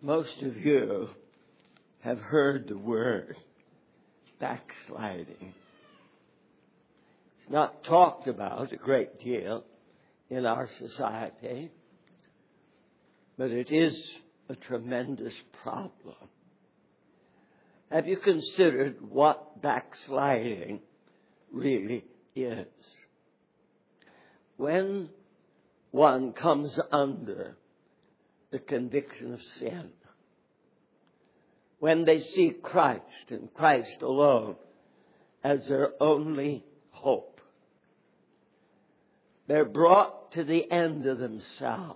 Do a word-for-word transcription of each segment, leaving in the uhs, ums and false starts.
Most of you have heard the word backsliding. It's not talked about a great deal in our society, but it is a tremendous problem. Have you considered what backsliding really is? When one comes under the conviction of sin, when they see Christ and Christ alone as their only hope, they're brought to the end of themselves.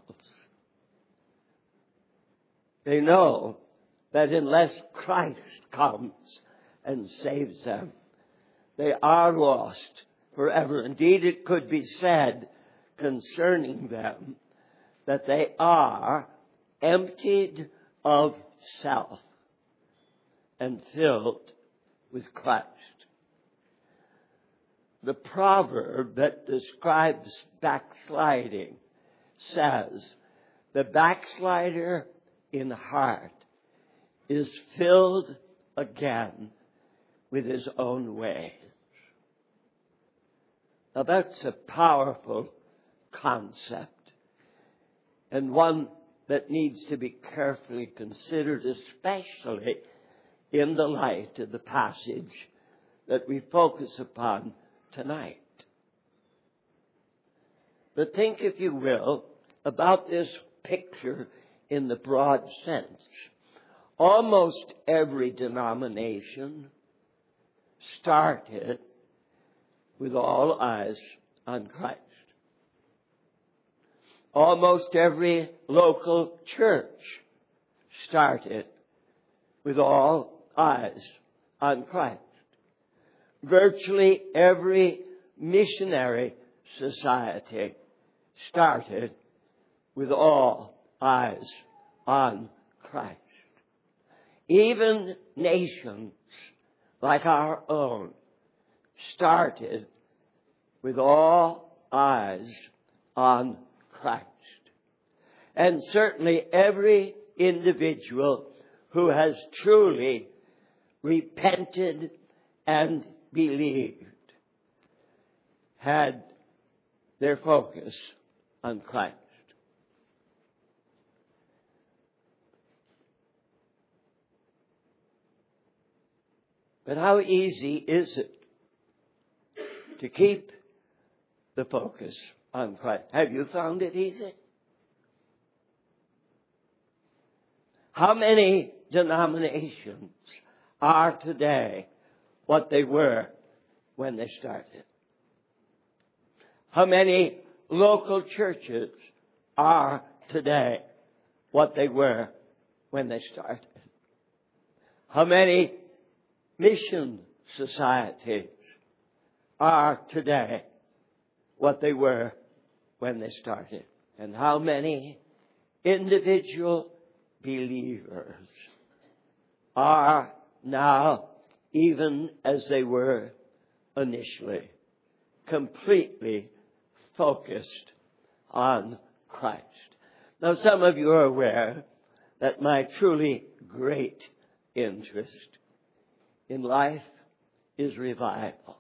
They know that unless Christ comes and saves them, they are lost forever. Indeed, it could be said concerning them that they are emptied of self and filled with Christ. The proverb that describes backsliding says, "The backslider in heart is filled again with his own ways." Now that's a powerful concept, and one that needs to be carefully considered, especially in the light of the passage that we focus upon tonight. But think, if you will, about this picture in the broad sense. Almost every denomination started with all eyes on Christ. Almost every local church started with all eyes on Christ. Virtually every missionary society started with all eyes on Christ. Even nations like our own started with all eyes on Christ. And certainly every individual who has truly repented and believed had their focus on Christ. But how easy is it to keep the focus on Christ? Have you found it easy? How many denominations are today what they were when they started? How many local churches are today what they were when they started? How many mission societies are today what they were when they started? And how many individual believers are now, even as they were initially, completely focused on Christ? Now, some of you are aware that my truly great interest in life is revival.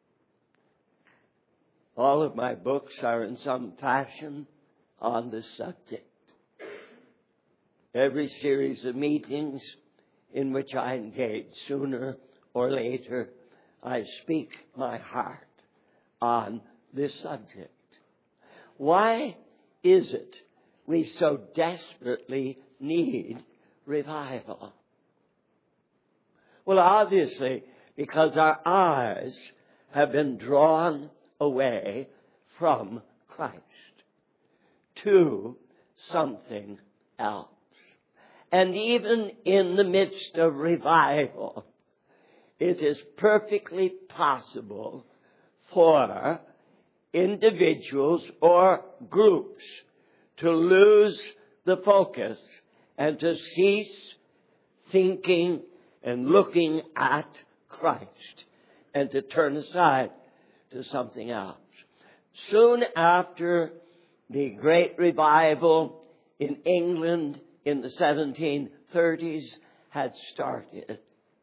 All of my books are in some fashion on this subject. Every series of meetings in which I engage, sooner or later, I speak my heart on this subject. Why is it we so desperately need revival? Well, obviously, because our eyes have been drawn away from Christ to something else. And even in the midst of revival, it is perfectly possible for individuals or groups to lose the focus and to cease thinking and looking at Christ and to turn aside to something else. Soon after the great revival in England in the seventeen thirties had started.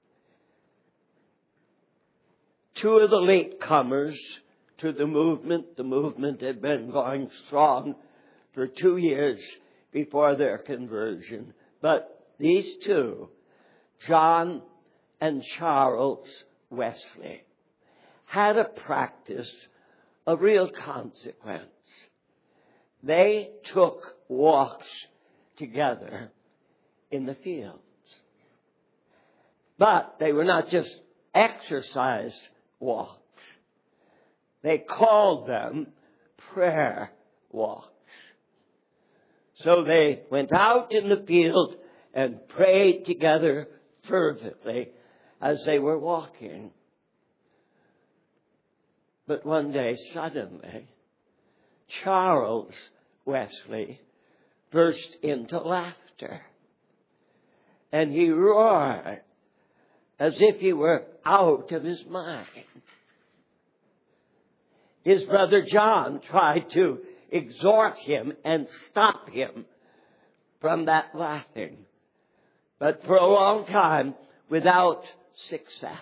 Two of the latecomers to the movement, the movement had been going strong for two years before their conversion. But these two, John and Charles Wesley, had a practice of real consequence. They took walks together in the fields. But they were not just exercise walks. They called them prayer walks. So they went out in the field and prayed together fervently as they were walking. But one day, suddenly, Charles Wesley burst into laughter. And he roared as if he were out of his mind. His brother John tried to exhort him and stop him from that laughing, but for a long time without success.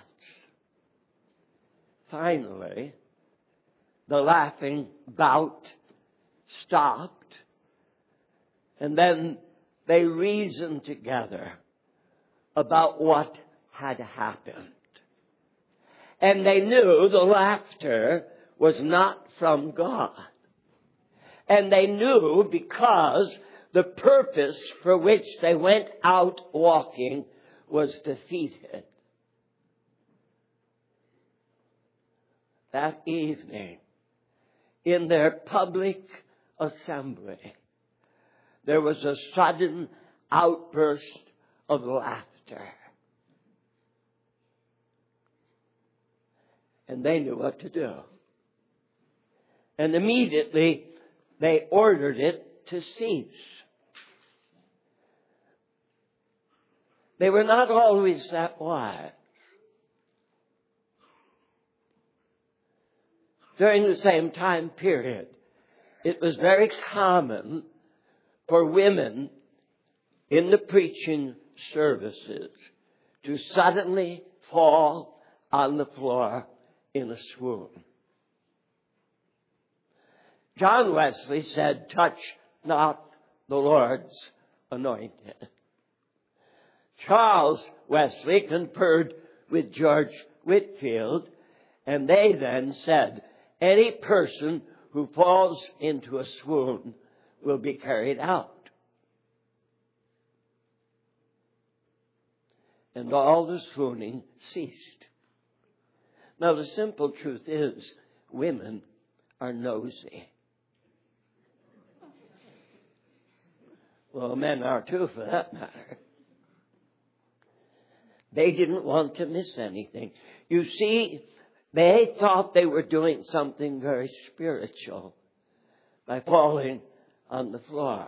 Finally, the laughing bout stopped, and then they reasoned together about what had happened. And they knew the laughter was not from God. And they knew because the purpose for which they went out walking was defeated. That evening, in their public assembly, there was a sudden outburst of laughter. And they knew what to do. And immediately they ordered it to cease. They were not always that wise. During the same time period, it was very common for women in the preaching services to suddenly fall on the floor in a swoon. John Wesley said, "Touch not the Lord's anointed." Charles Wesley conferred with George Whitefield, and they then said, "Any person who falls into a swoon will be carried out." And all the swooning ceased. Now, the simple truth is, women are nosy. Well, men are too, for that matter. They didn't want to miss anything. You see, they thought they were doing something very spiritual by falling on the floor.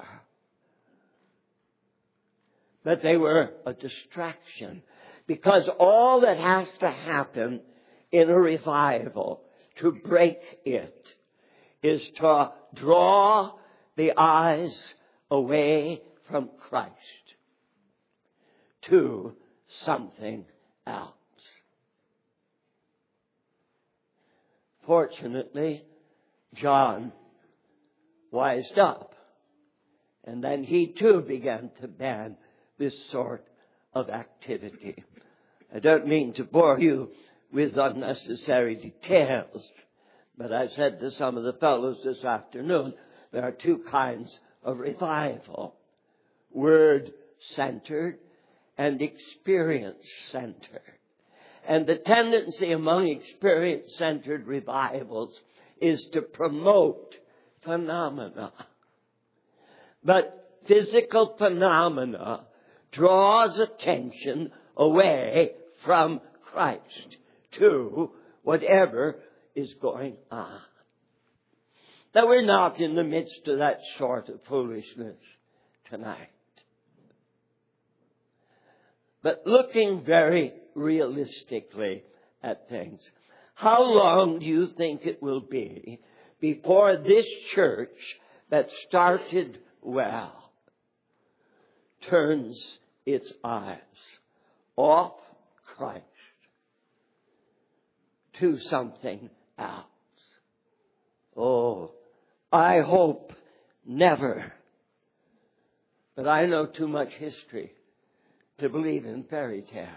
But they were a distraction, because all that has to happen in a revival to break it is to draw the eyes away from Christ to something else. Fortunately, John wised up, and then he too began to ban this sort of activity. I don't mean to bore you with unnecessary details, but I said to some of the fellows this afternoon, there are two kinds of revival: word-centered and experience-centered. And the tendency among experience-centered revivals is to promote phenomena. But physical phenomena draws attention away from Christ to whatever is going on. Now, we're not in the midst of that sort of foolishness tonight. But looking very realistically at things, how long do you think it will be before this church that started well turns its eyes off Christ to something else. Oh, I hope never. But I know too much history to believe in fairy tales.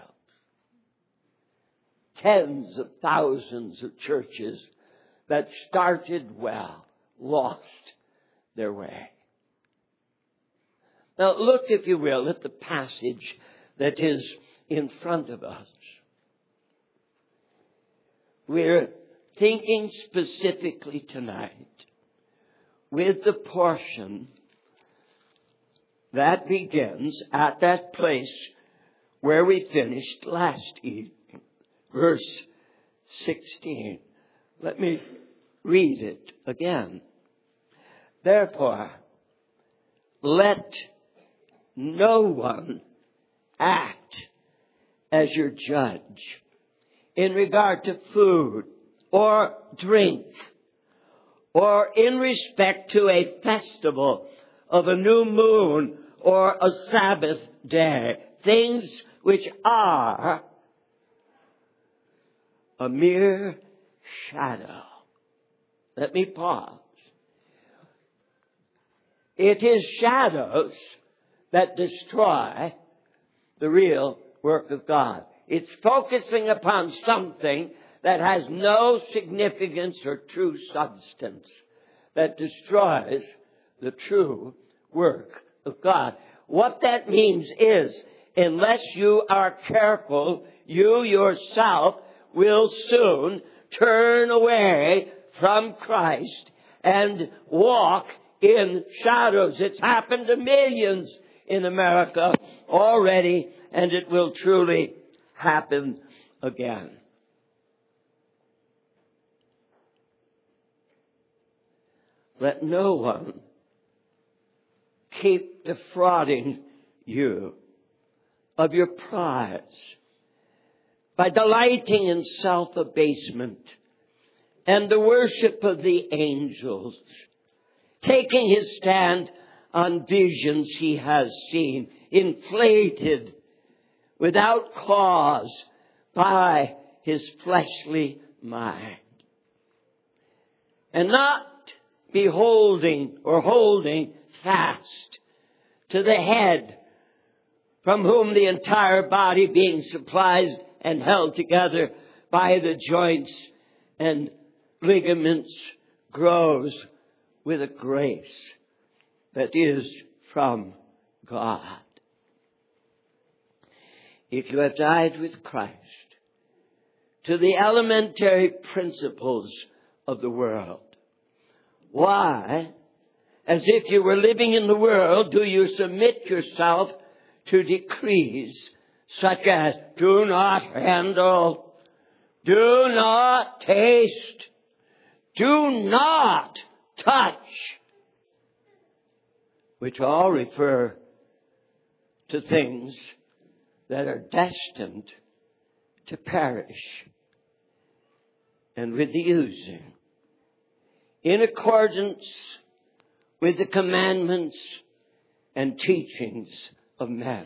Tens of thousands of churches that started well lost their way. Now look, if you will, at the passage that is in front of us. We're thinking specifically tonight with the portion that begins at that place where we finished last evening. Verse sixteen. Let me read it again. Therefore, let no one act as your judge in regard to food or drink or in respect to a festival of a new moon or a Sabbath day, things which are a mere shadow. Let me pause. It is shadows that destroy the real work of God. It's focusing upon something that has no significance or true substance that destroys the true work of God. What that means is, unless you are careful, you yourself will soon turn away from Christ and walk in shadows. It's happened to millions in America already, and it will truly happen again. Let no one keep defrauding you of your prize by delighting in self-abasement and the worship of the angels, taking his stand on visions he has seen, inflated without cause by his fleshly mind, and not beholding or holding fast to the head, from whom the entire body, being supplied and held together by the joints and ligaments, grows with a grace that is from God. If you have died with Christ to the elementary principles of the world, why, as if you were living in the world, do you submit yourself to decrees such as do not handle, do not taste, do not touch, which all refer to things that are destined to perish and with the using, in accordance with the commandments and teachings of men.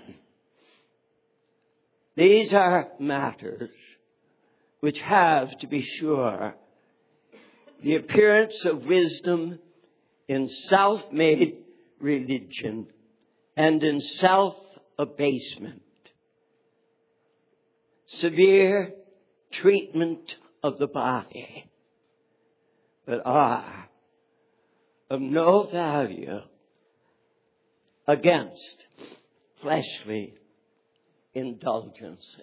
These are matters which have, to be sure, the appearance of wisdom in self-made religion and in self-abasement, severe treatment of the body, but are of no value against fleshly indulgences.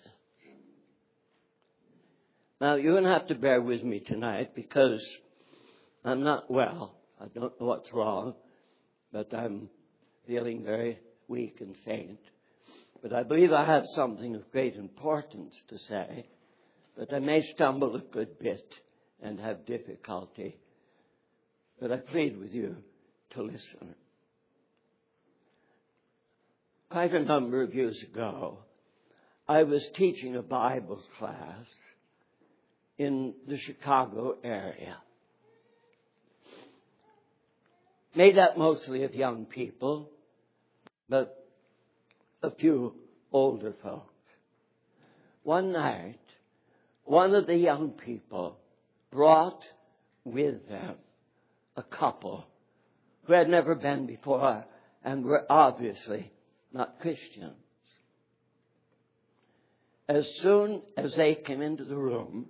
Now, you're going to have to bear with me tonight because I'm not well. I don't know what's wrong, but I'm feeling very weak and faint. But I believe I have something of great importance to say, but I may stumble a good bit and have difficulty. But I plead with you to listen. Quite a number of years ago, I was teaching a Bible class in the Chicago area, made up mostly of young people, but a few older folks. One night, one of the young people brought with them a couple who had never been before and were obviously not Christians. As soon as they came into the room,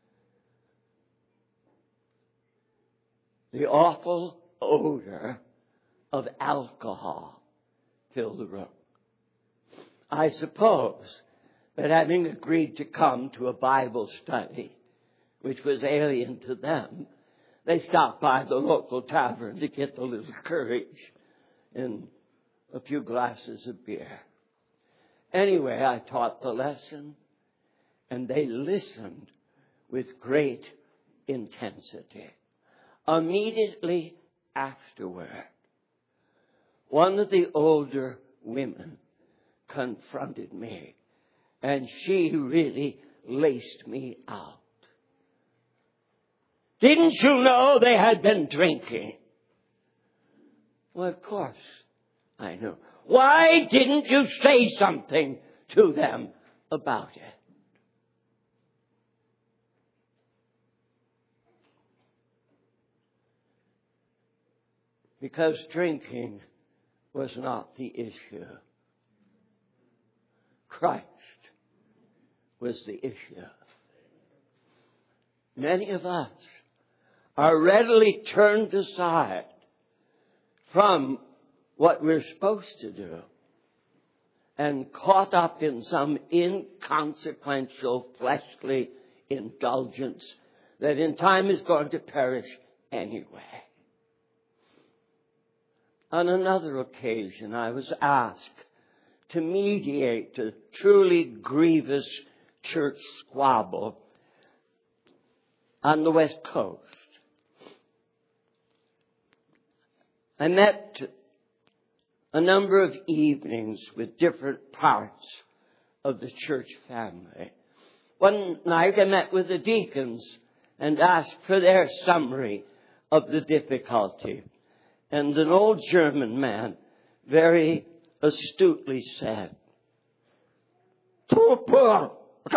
the awful odor of alcohol filled the room. I suppose that having agreed to come to a Bible study, which was alien to them, they stopped by the local tavern to get a little courage and a few glasses of beer. Anyway, I taught the lesson, and they listened with great intensity. Immediately afterward, one of the older women confronted me, and she really laced me out. Didn't you know they had been drinking? Well, of course I knew. Why didn't you say something to them about it? Because drinking was not the issue. Christ was the issue. Many of us are readily turned aside from what we're supposed to do and caught up in some inconsequential fleshly indulgence that in time is going to perish anyway. On another occasion, I was asked to mediate a truly grievous church squabble on the West Coast. I met a number of evenings with different parts of the church family. One night I met with the deacons and asked for their summary of the difficulty. And an old German man very astutely said, "Too poor."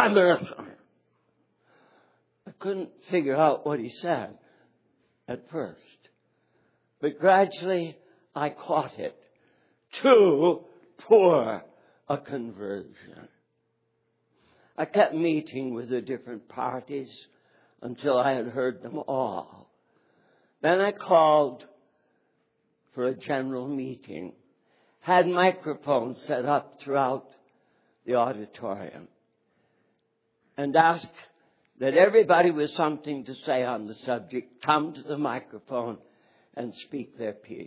I couldn't figure out what he said at first, but gradually I caught it. Too poor a conversion. I kept meeting with the different parties until I had heard them all. Then I called for a general meeting, had microphones set up throughout the auditorium, and asked that everybody with something to say on the subject come to the microphone and speak their piece.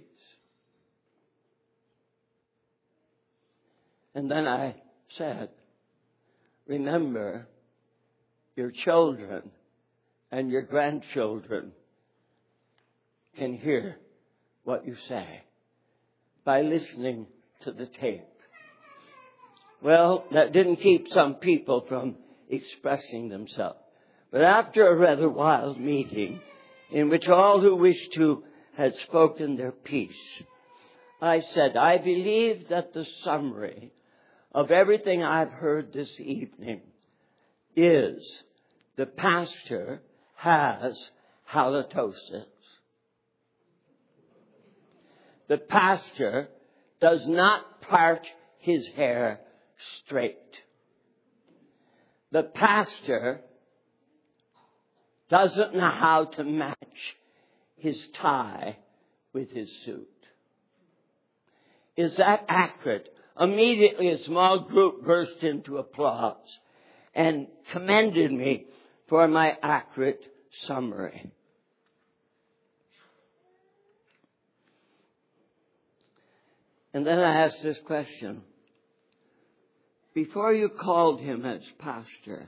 And then I said, remember, your children and your grandchildren can hear what you say by listening to the tape. Well, that didn't keep some people from expressing themselves. But after a rather wild meeting in which all who wished to had spoken their piece, I said, I believe that the summary of everything I've heard this evening is the pastor has halitosis. The pastor does not part his hair straight. The pastor doesn't know how to match his tie with his suit. Is that accurate? Immediately a small group burst into applause and commended me for my accurate summary. And then I asked this question. Before you called him as pastor,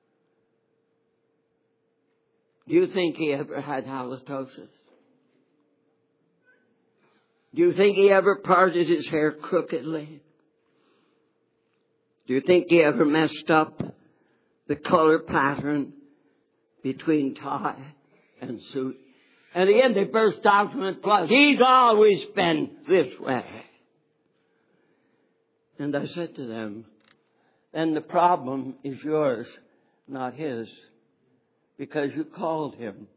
do you think he ever had halitosis? Do you think he ever parted his hair crookedly? Do you think he ever messed up the color pattern between tie and suit? And again, they burst out in applause. He's always been this way. And I said to them, then the problem is yours, not his, because you called him.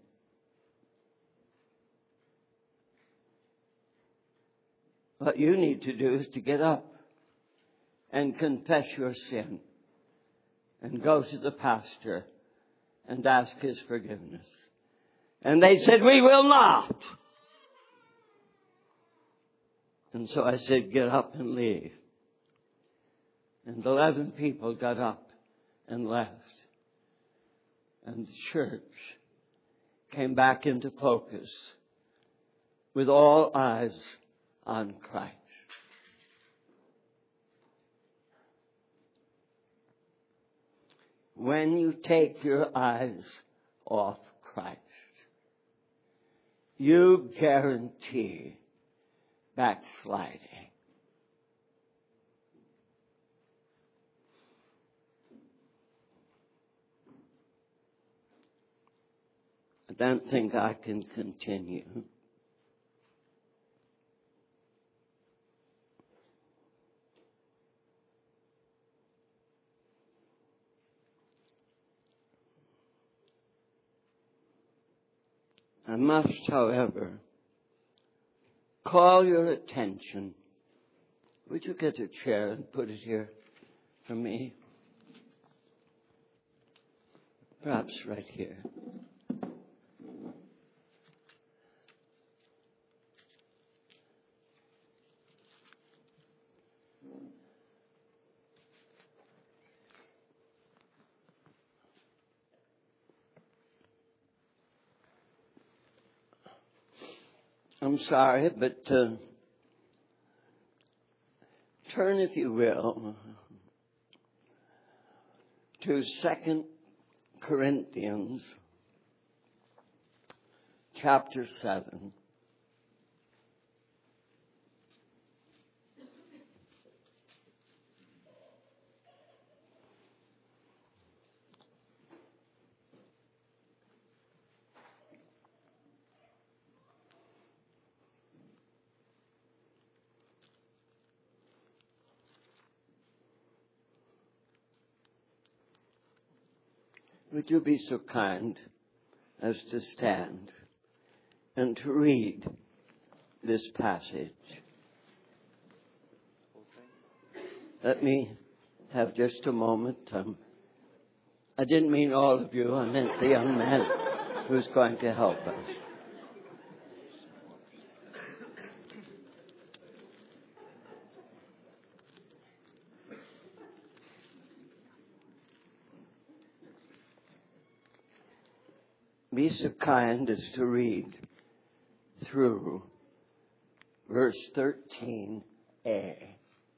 What you need to do is to get up and confess your sin and go to the pastor and ask his forgiveness. And they said, we will not. And so I said, get up and leave. And eleven people got up and left. And the church came back into focus with all eyes on Christ. When you take your eyes off Christ, you guarantee backsliding. I don't think I can continue. I must, however, call your attention. Would you get a chair and put it here for me? Perhaps right here. I'm sorry, but uh, turn, if you will, to Second Corinthians chapter seven. Would you be so kind as to stand and to read this passage? Let me have just a moment. Um, I didn't mean all of you. I meant the young man who's going to help us. Be so kind as to read through verse thirteen A.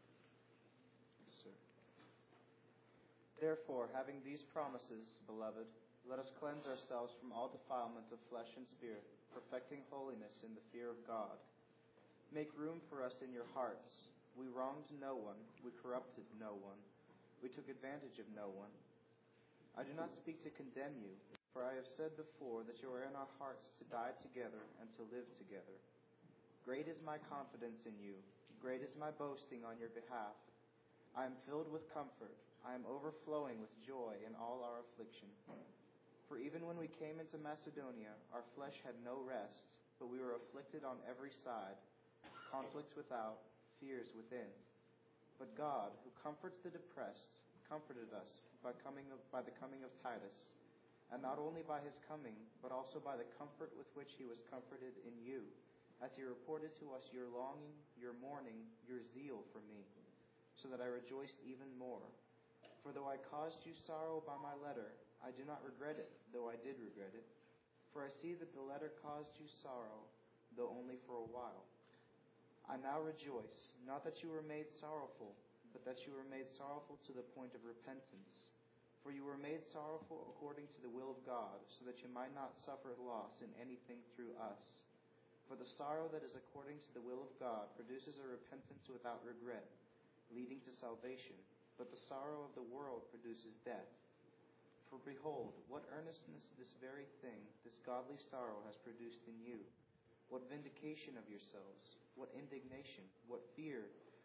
Therefore, having these promises, beloved, let us cleanse ourselves from all defilement of flesh and spirit, perfecting holiness in the fear of God. Make room for us in your hearts. We wronged no one, we corrupted no one, we took advantage of no one. I do not speak to condemn you, for I have said before that you are in our hearts to die together and to live together. Great is my confidence in you, great is my boasting on your behalf. I am filled with comfort, I am overflowing with joy in all our affliction. For even when we came into Macedonia, our flesh had no rest, but we were afflicted on every side, conflicts without, fears within. But God, who comforts the depressed, comforted us by coming of, by the coming of Titus, and not only by his coming, but also by the comfort with which he was comforted in you, as he reported to us your longing, your mourning, your zeal for me, so that I rejoiced even more. For though I caused you sorrow by my letter, I do not regret it, though I did regret it. For I see that the letter caused you sorrow, though only for a while. I now rejoice, not that you were made sorrowful, but that you were made sorrowful to the point of repentance. For you were made sorrowful according to the will of God, so that you might not suffer loss in anything through us. For the sorrow that is according to the will of God produces a repentance without regret, leading to salvation. But the sorrow of the world produces death. For behold, what earnestness this very thing, this godly sorrow has produced in you. What vindication of yourselves, what indignation, what fear,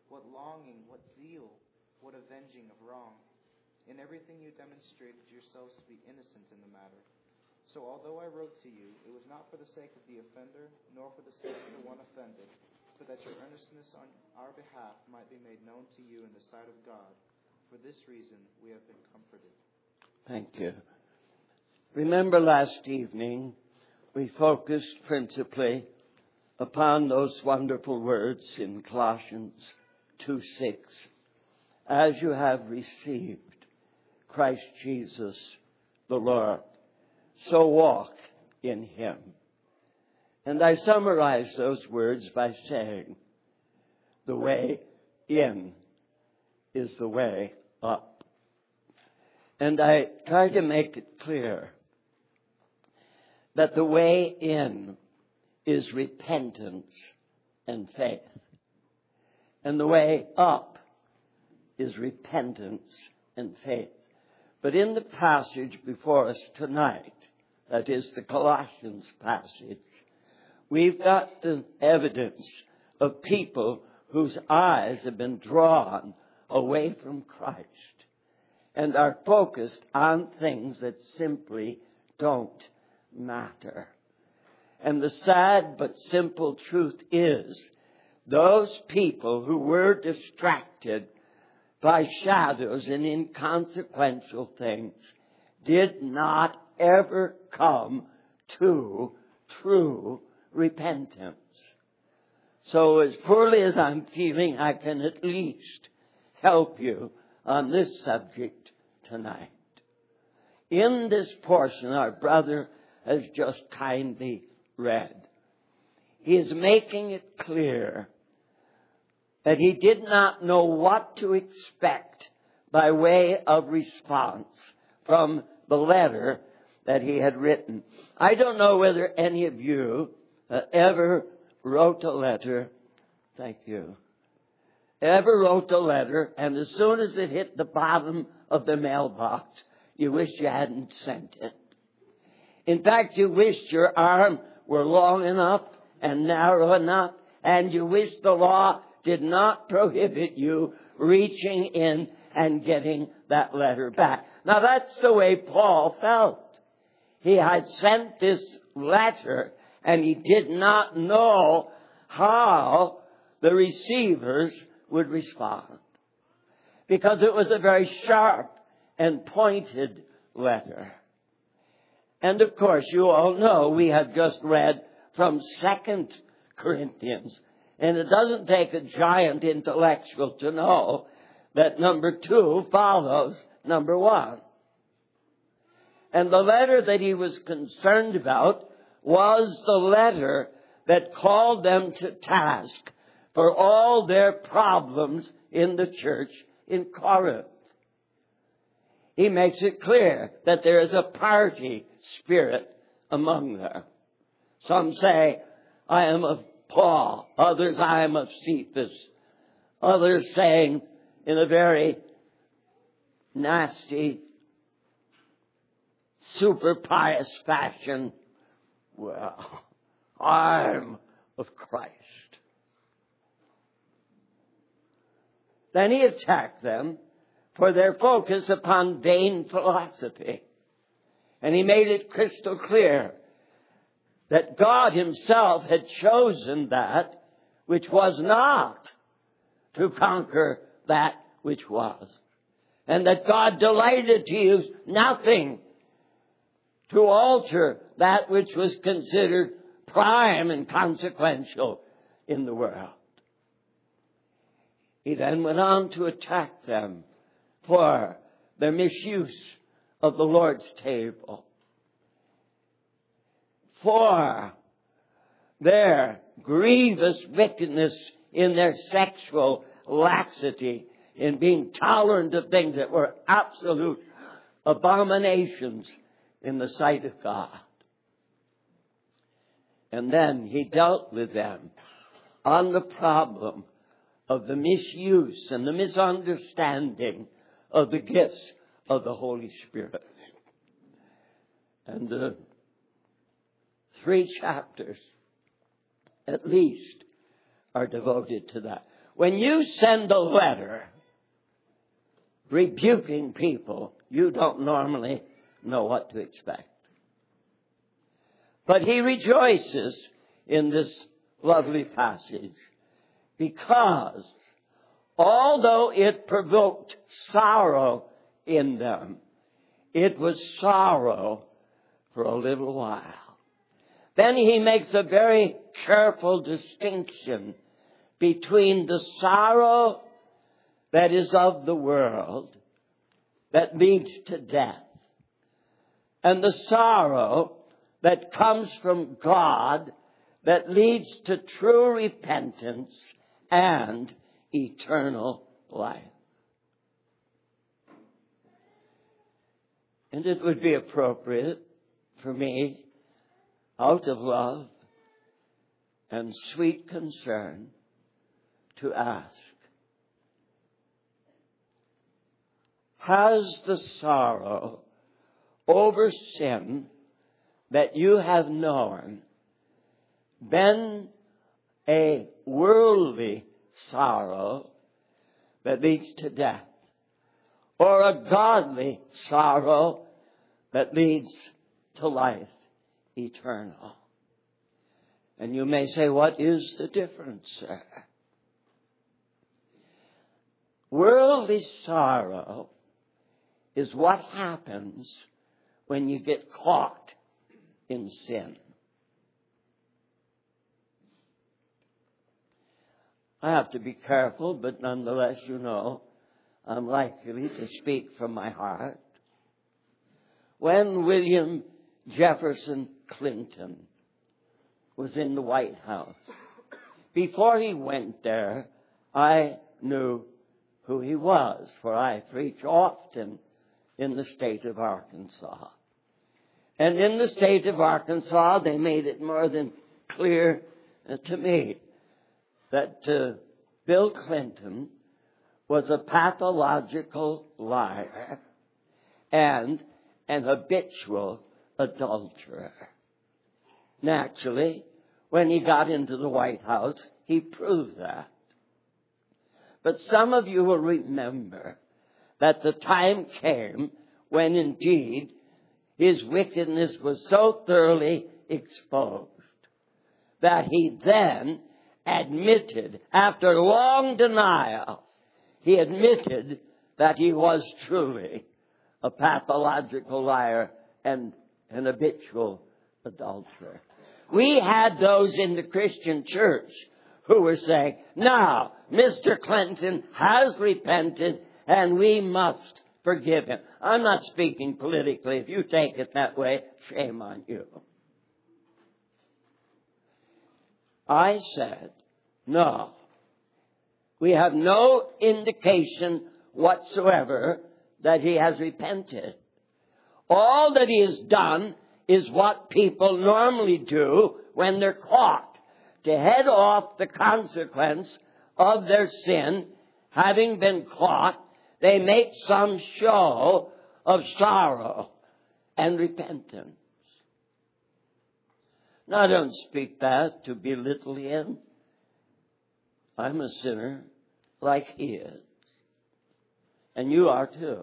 What longing, what zeal, what avenging of wrong. In everything you demonstrated yourselves to be innocent in the matter. So although I wrote to you, it was not for the sake of the offender, nor for the sake of the one offended, but that your earnestness on our behalf might be made known to you in the sight of God. For this reason we have been comforted. Thank you. Remember last evening we focused principally upon those wonderful words in Colossians two six. As you have received Christ Jesus the Lord, so walk in Him. And I summarize those words by saying, the way in is the way up. And I try to make it clear that the way in is repentance and faith. And the way up is repentance and faith. But in the passage before us tonight, that is the Colossians passage, we've got the evidence of people whose eyes have been drawn away from Christ and are focused on things that simply don't matter. And the sad but simple truth is, those people who were distracted by shadows and inconsequential things did not ever come to true repentance. So as poorly as I'm feeling, I can at least help you on this subject tonight. In this portion our brother has just kindly read, he is making it clear that he did not know what to expect by way of response from the letter that he had written. I don't know whether any of you uh, ever wrote a letter, thank you, ever wrote a letter, and as soon as it hit the bottom of the mailbox, you wish you hadn't sent it. In fact, you wished your arm were long enough and narrow enough, and you wish the law did not prohibit you reaching in and getting that letter back. Now that's the way Paul felt. He had sent this letter and he did not know how the receivers would respond, because it was a very sharp and pointed letter. And of course, you all know we have just read from Second Corinthians. And it doesn't take a giant intellectual to know that number two follows number one. And the letter that he was concerned about was the letter that called them to task for all their problems in the church in Corinth. He makes it clear that there is a party spirit among them. Some say, I am of Paul. Others, I am of Cephas. Others saying in a very nasty, super pious fashion, well, I'm of Christ. Then he attacked them for their focus upon vain philosophy. And he made it crystal clear that God himself had chosen that which was not to conquer that which was. And that God delighted to use nothing to alter that which was considered prime and consequential in the world. He then went on to attack them for their misuse of the Lord's table, for their grievous wickedness in their sexual laxity, in being tolerant of things that were absolute abominations in the sight of God. And then he dealt with them on the problem of the misuse and the misunderstanding of the gifts of the Holy Spirit. And the three chapters, at least, are devoted to that. When you send a letter rebuking people, you don't normally know what to expect. But he rejoices in this lovely passage because although it provoked sorrow in them, it was sorrow for a little while. Then he makes a very careful distinction between the sorrow that is of the world, that leads to death, and the sorrow that comes from God, that leads to true repentance and eternal life. And it would be appropriate for me, out of love and sweet concern, to ask, has the sorrow over sin that you have known been a worldly sorrow that leads to death, or a godly sorrow that leads to life eternal? And you may say, what is the difference, sir? Worldly sorrow is what happens when you get caught in sin. I have to be careful, but nonetheless, you know, I'm likely to speak from my heart. When William Jefferson Clinton was in the White House, before he went there, I knew who he was, for I preach often in the state of Arkansas. And in the state of Arkansas, they made it more than clear uh, to me that uh, Bill Clinton was a pathological liar and an habitual adulterer. Naturally, when he got into the White House, he proved that. But some of you will remember that the time came when indeed his wickedness was so thoroughly exposed that he then admitted, after long denial, he admitted that he was truly a pathological liar and an habitual adulterer. We had those in the Christian church who were saying, now, Mister Clinton has repented and we must forgive him. I'm not speaking politically. If you take it that way, shame on you. I said, no. We have no indication whatsoever that he has repented. All that he has done is what people normally do when they're caught, to head off the consequence of their sin. Having been caught, they make some show of sorrow and repentance. Now, I don't speak that to belittle him. I'm a sinner like he is. And you are too.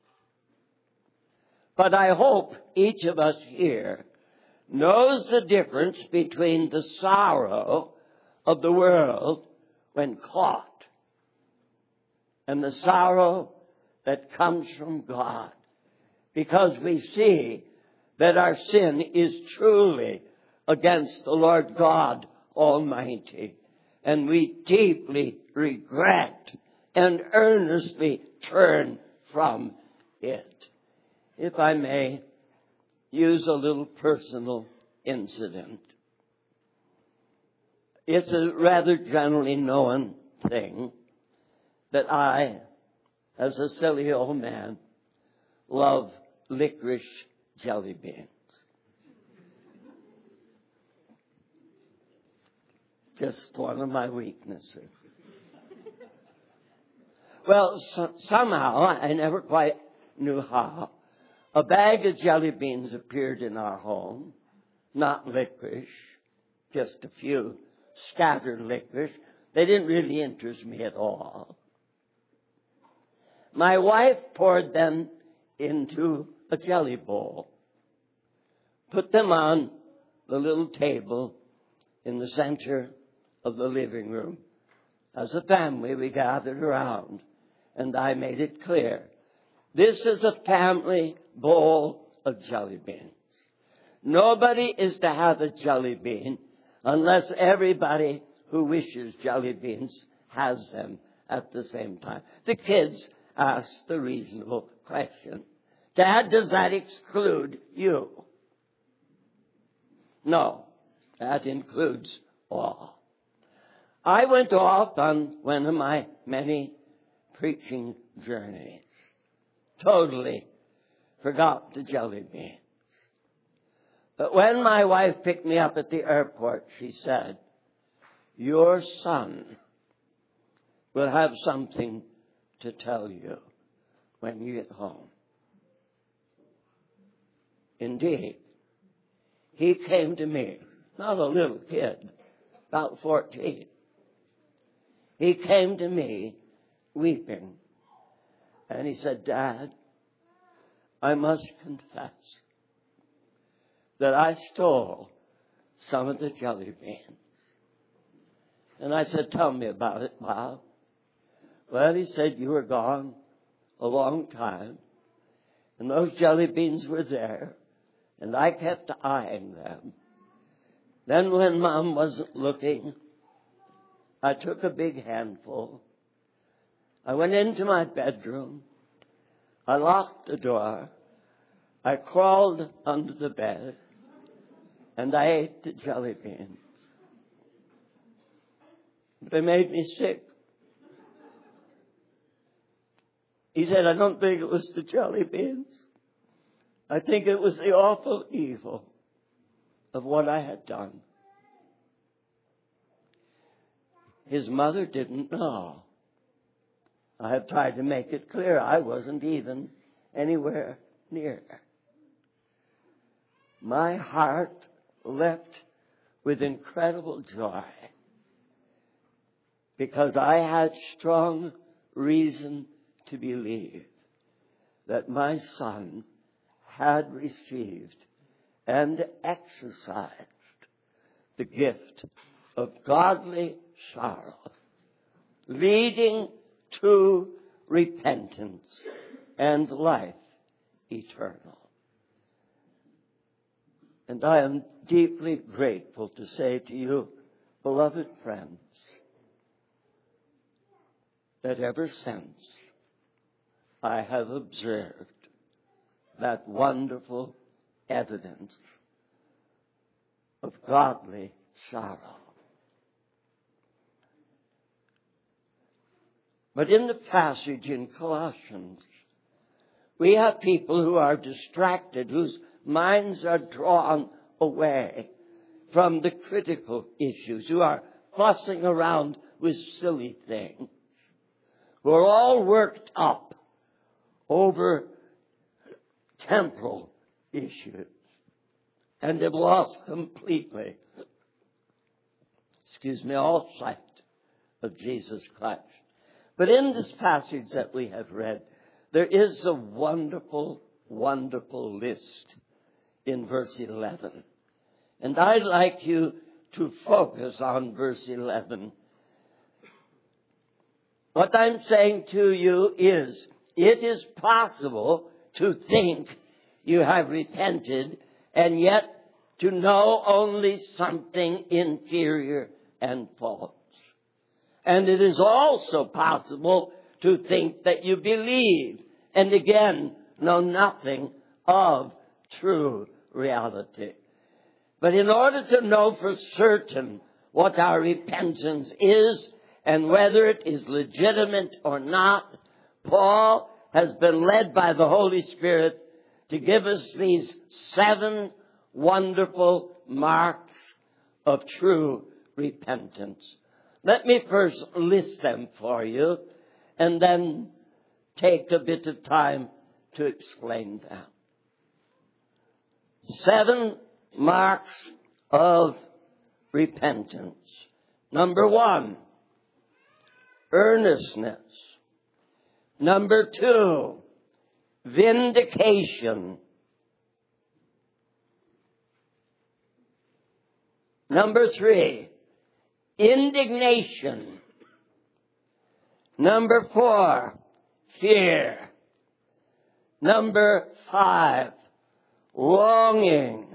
But I hope each of us here knows the difference between the sorrow of the world when caught and the sorrow that comes from God. Because we see that our sin is truly against the Lord God Almighty. And we deeply regret and earnestly turn from it. If I may use a little personal incident. It's a rather generally known thing that I, as a silly old man, love licorice jelly beans. Just one of my weaknesses. Well, so, somehow, I never quite knew how, a bag of jelly beans appeared in our home. Not licorice, just a few scattered licorice, They didn't really interest me at all. My wife poured them into a jelly bowl, put them on the little table in the center of the living room. As a family, we gathered around, and I made it clear, this is a family bowl of jelly beans. Nobody is to have a jelly bean unless everybody who wishes jelly beans has them at the same time. The kids ask the reasonable question, Dad, does that exclude you? No, that includes all. I went off on one of my many preaching journeys. Totally forgot the jelly beans. But when my wife picked me up at the airport, she said, your son will have something to tell you when you get home. Indeed, he came to me, not a little kid, about fourteen. He came to me weeping, and he said, Dad, I must confess that I stole some of the jelly beans. And I said, tell me about it, Bob. Well, he said, you were gone a long time, and those jelly beans were there, and I kept eyeing them. Then when Mom wasn't looking, I took a big handful. I went into my bedroom. I locked the door. I crawled under the bed, and I ate the jelly beans. They made me sick. He said, I don't think it was the jelly beans. I think it was the awful evil of what I had done. His mother didn't know. I have tried to make it clear I wasn't even anywhere near. My heart leapt with incredible joy because I had strong reason to believe that my son had received and exercised the gift of godly sorrow, leading to repentance and life eternal. And I am deeply grateful to say to you, beloved friends, that ever since I have observed that wonderful evidence of godly sorrow. But in the passage in Colossians, we have people who are distracted, whose minds are drawn away from the critical issues, who are fussing around with silly things, who are all worked up over temporal issues and have lost completely, excuse me, all sight of Jesus Christ. But in this passage that we have read, there is a wonderful, wonderful list in verse eleven. And I'd like you to focus on verse eleven. What I'm saying to you is, it is possible to think you have repented and yet to know only something inferior and false. And it is also possible to think that you believe and again know nothing of true reality. But in order to know for certain what our repentance is and whether it is legitimate or not, Paul has been led by the Holy Spirit to give us these seven wonderful marks of true repentance. Let me first list them for you and then take a bit of time to explain them. Seven marks of repentance. Number one, earnestness. Number two, vindication. Number three, indignation. Number four, fear. Number five, longing.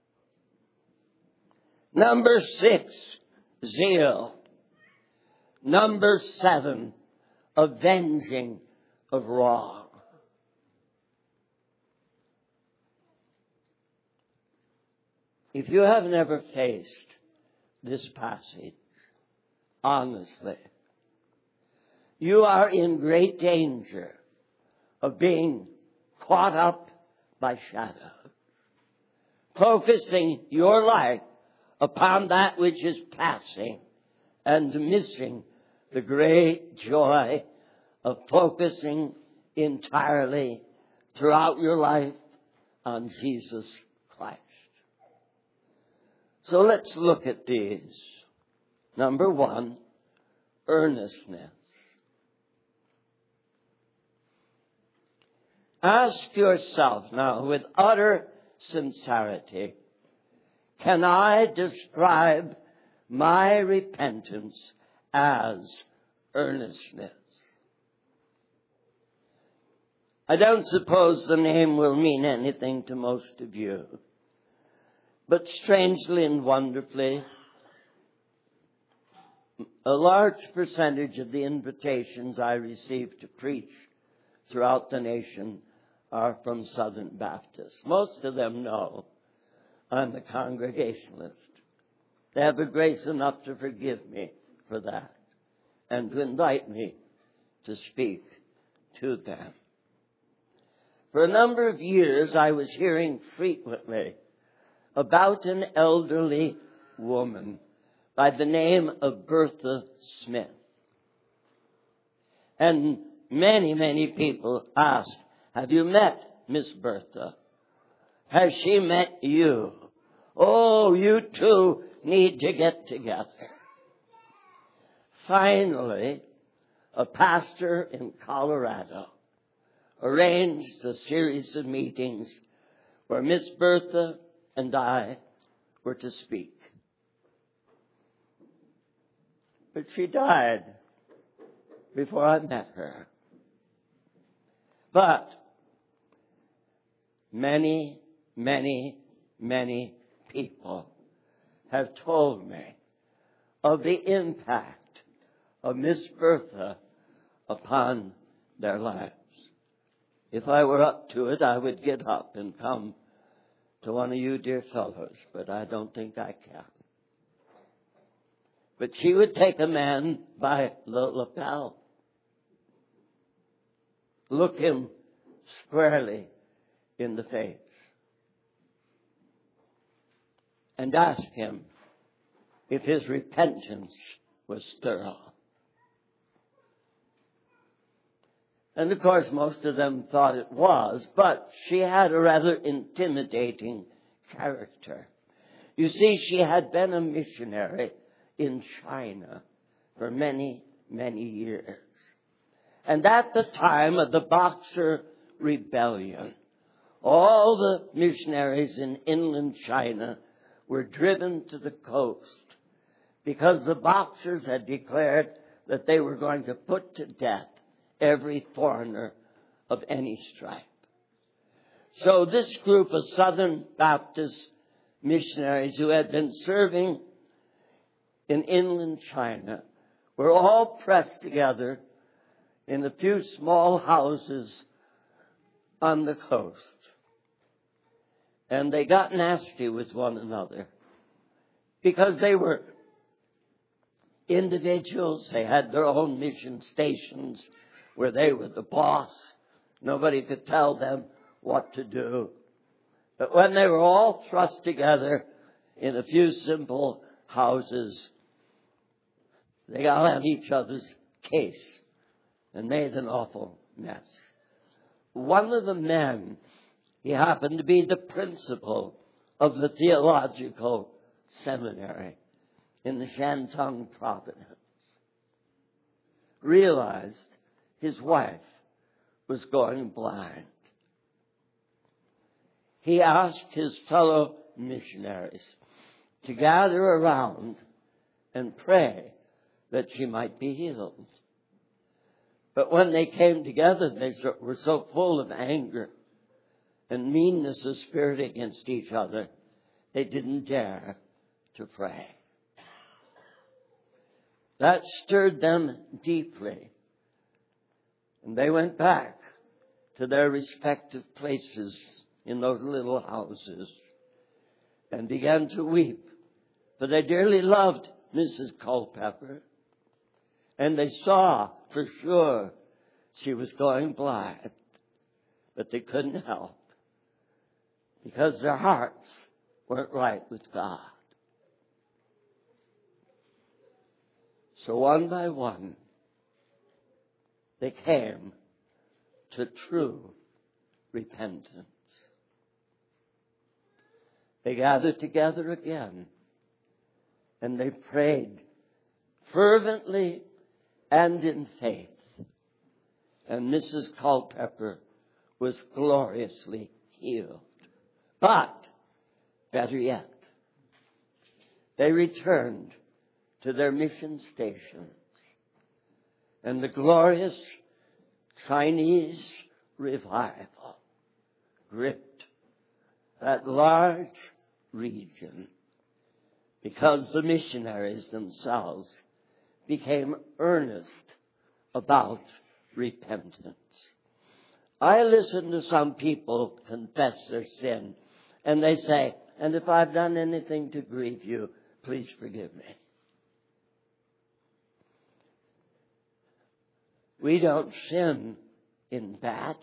Number six, zeal. Number seven, avenging of wrong. If you have never faced this passage, honestly, you are in great danger of being caught up by shadows, focusing your life upon that which is passing and missing the great joy of focusing entirely throughout your life on Jesus Christ. So let's look at these. Number one, earnestness. Ask yourself now with utter sincerity, can I describe my repentance as earnestness? I don't suppose the name will mean anything to most of you, but strangely and wonderfully, a large percentage of the invitations I receive to preach throughout the nation are from Southern Baptists. Most of them know I'm a Congregationalist. They have the grace enough to forgive me for that and to invite me to speak to them. For a number of years, I was hearing frequently about an elderly woman by the name of Bertha Smith. And many, many people asked, have you met Miss Bertha? Has she met you? Oh, you two need to get together. Finally, a pastor in Colorado arranged a series of meetings where Miss Bertha and I were to speak. But she died before I met her. But many, many, many people have told me of the impact of Miss Bertha upon their lives. If I were up to it, I would get up and come to one of you dear fellows, but I don't think I can. But she would take a man by the lapel, look him squarely in the face, and ask him if his repentance was thorough. And of course, most of them thought it was, but she had a rather intimidating character. You see, she had been a missionary in China for many, many years. And at the time of the Boxer Rebellion, all the missionaries in inland China were driven to the coast because the Boxers had declared that they were going to put to death every foreigner of any stripe. So this group of Southern Baptist missionaries who had been serving in inland China were all pressed together in a few small houses on the coast. And they got nasty with one another because they were individuals. They had their own mission stations where they were the boss. Nobody could tell them what to do. But when they were all thrust together in a few simple houses, they got on each other's case and made an awful mess. One of the men, he happened to be the principal of the theological seminary in the Shantung province. realized his wife was going blind. He asked his fellow missionaries to gather around and pray that she might be healed. But when they came together, they were so full of anger and meanness of spirit against each other, they didn't dare to pray. That stirred them deeply. And they went back to their respective places in those little houses and began to weep. For they dearly loved Missus Culpepper. And they saw for sure she was going blind. But they couldn't help, because their hearts weren't right with God. So one by one, they came to true repentance. They gathered together again, and they prayed fervently and in faith. And Missus Culpepper was gloriously healed. But, better yet, they returned to their mission stations. And the glorious Chinese revival gripped that large region, because the missionaries themselves became earnest about repentance. I listen to some people confess their sin, and they say, and if I've done anything to grieve you, please forgive me. We don't sin in batch.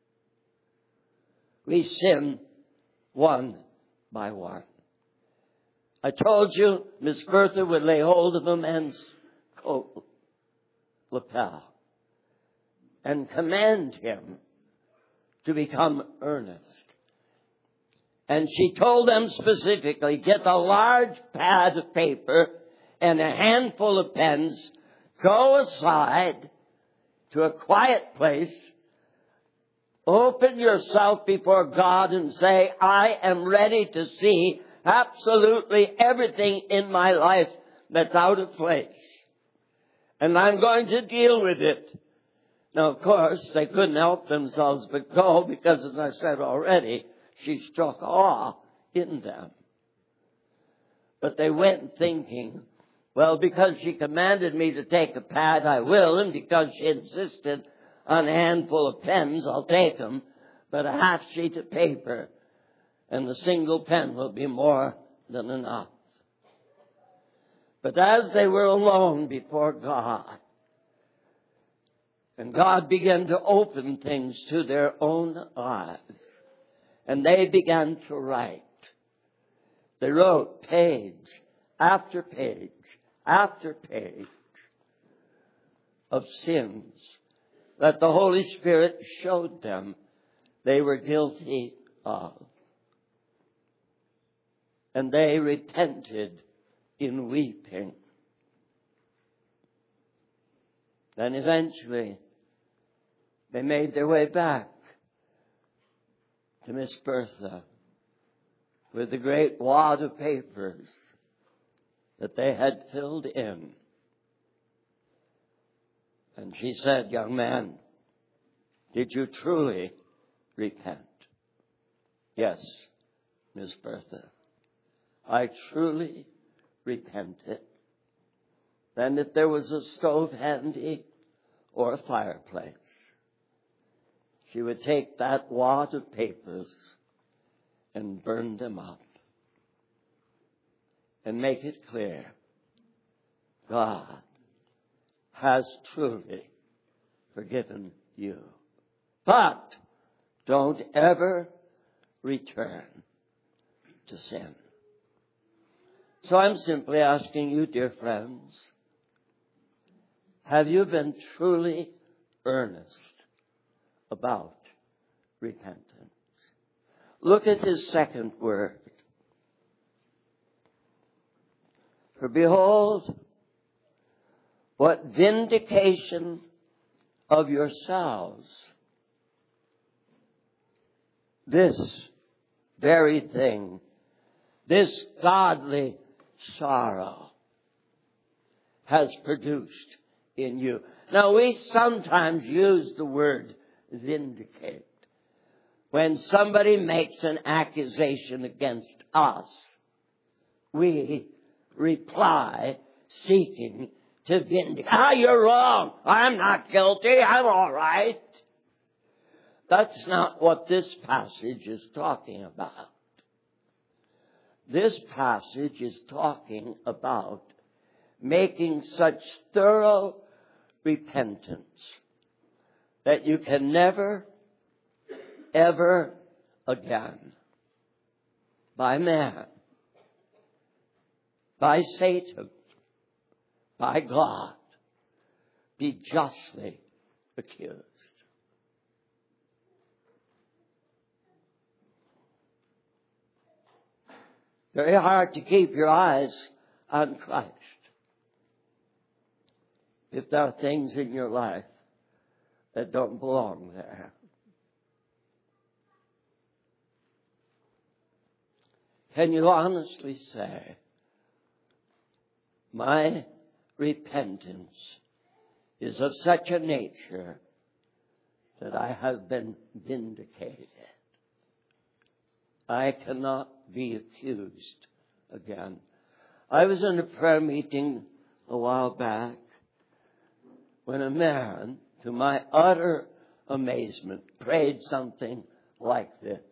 We sin one by one. I told you Miss Bertha would lay hold of a man's coat lapel and command him to become earnest. And she told them specifically, get a large pad of paper and a handful of pens, go aside to a quiet place, open yourself before God and say, I am ready to see absolutely everything in my life that's out of place. And I'm going to deal with it. Now, of course, they couldn't help themselves but go, because, as I said already, she struck awe in them. But they went thinking, well, because she commanded me to take a pad, I will, and because she insisted on a handful of pens, I'll take them, but a half sheet of paper and a single pen will be more than enough. But as they were alone before God, and God began to open things to their own eyes, and they began to write. They wrote page after page after page of sins that the Holy Spirit showed them they were guilty of. And they repented in weeping. Then eventually, they made their way back to Miss Bertha with the great wad of papers that they had filled in. And she said, young man, did you truly repent? Yes, Miss Bertha, I truly repented. Then if there was a stove handy or a fireplace, she would take that wad of papers and burn them up and make it clear God has truly forgiven you. But don't ever return to sin. So I'm simply asking you, dear friends, have you been truly earnest about repentance? Look at his second word. For behold, what vindication of yourselves this very thing, this godly sorrow has produced in you. Now, we sometimes use the word vindicate. When somebody makes an accusation against us, we reply seeking to vindicate. Ah, you're wrong. I'm not guilty. I'm all right. That's not what this passage is talking about. This passage is talking about making such thorough repentance that you can never, ever again, by man, by Satan, by God, be justly accused. Very hard to keep your eyes on Christ if there are things in your life that don't belong there. Can you honestly say, my repentance is of such a nature that I have been vindicated? I cannot be accused again. I was in a prayer meeting a while back when a man, to my utter amazement, prayed something like this.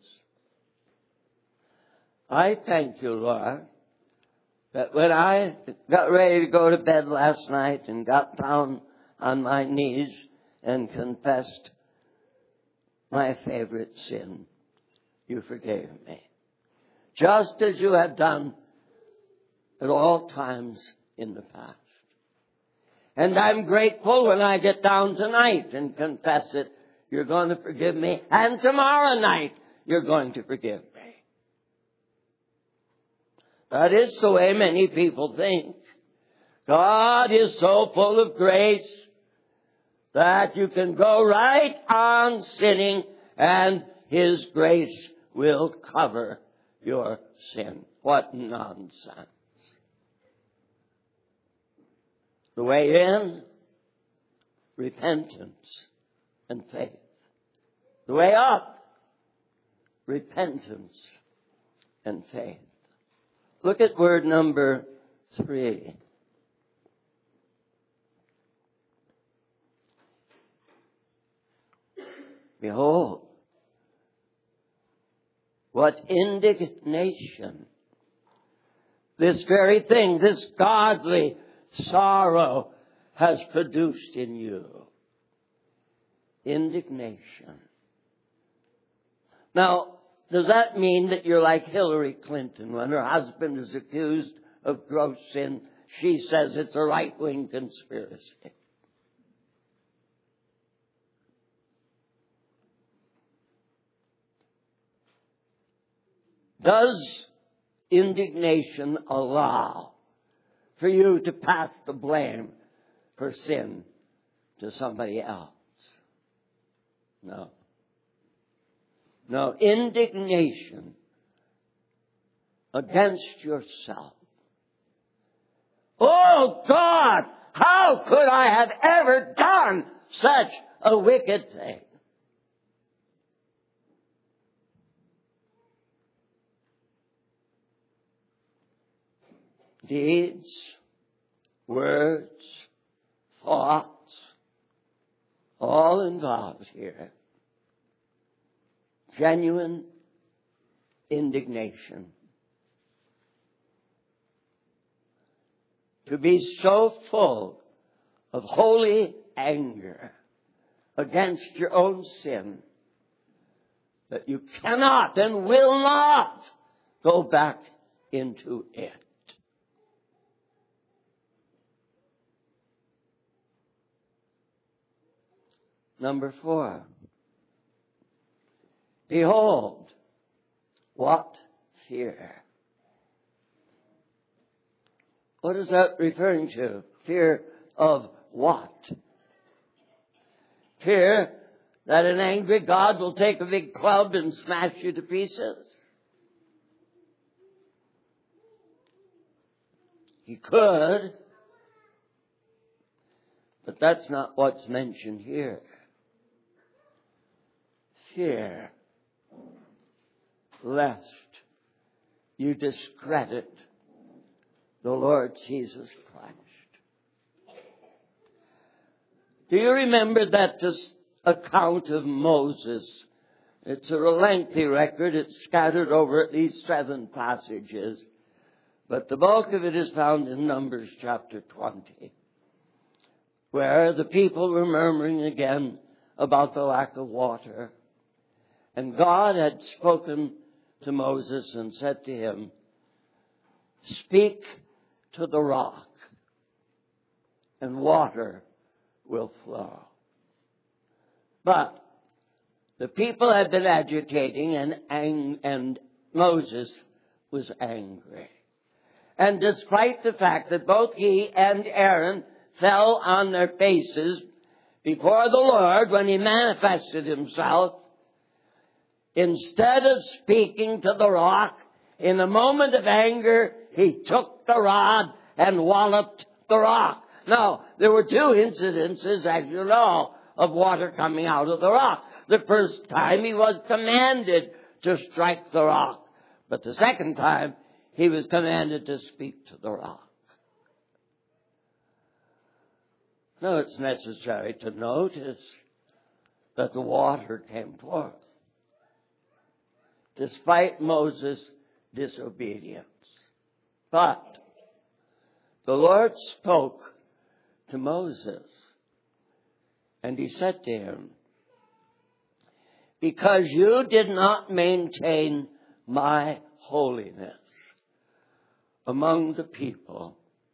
I thank you, Lord, that when I got ready to go to bed last night and got down on my knees and confessed my favorite sin, you forgave me. Just as you have done at all times in the past. And I'm grateful when I get down tonight and confess it, you're going to forgive me. And tomorrow night, you're going to forgive me. That is the way many people think. God is so full of grace that you can go right on sinning and His grace will cover your sin. What nonsense. The way in, repentance and faith. The way up, repentance and faith. Look at word number three. Behold, what indignation this very thing, this godly sorrow has produced in you. Indignation. Now, does that mean that you're like Hillary Clinton? When her husband is accused of gross sin, she says it's a right-wing conspiracy. Does indignation allow for you to pass the blame for sin to somebody else? No. No, indignation against yourself. Oh God, how could I have ever done such a wicked thing? Deeds, words, thoughts, all involved here. Genuine indignation. To be so full of holy anger against your own sin that you cannot and will not go back into it. Number four. Behold, what fear. What is that referring to? Fear of what? Fear that an angry God will take a big club and smash you to pieces? He could, but that's not what's mentioned here. Fear, lest you discredit the Lord Jesus Christ. Do you remember that this account of Moses? It's a lengthy record. It's scattered over at least seven passages. But the bulk of it is found in Numbers chapter twenty, where the people were murmuring again about the lack of water. And God had spoken to Moses and said to him, "Speak to the rock, and water will flow." But the people had been agitating, and, and, and Moses was angry. And despite the fact that both he and Aaron fell on their faces before the Lord when he manifested himself, instead of speaking to the rock, in a moment of anger, he took the rod and walloped the rock. Now, there were two incidences, as you know, of water coming out of the rock. The first time he was commanded to strike the rock. But the second time, he was commanded to speak to the rock. Now, it's necessary to notice that the water came forth, despite Moses' disobedience. But the Lord spoke to Moses, and he said to him, "Because you did not maintain my holiness among the people,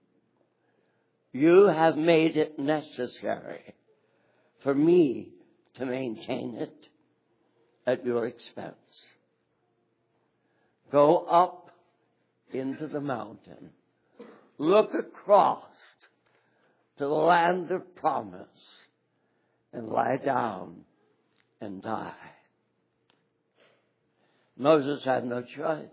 you have made it necessary for me to maintain it at your expense. Go up into the mountain, look across to the land of promise, and lie down and die." Moses had no choice.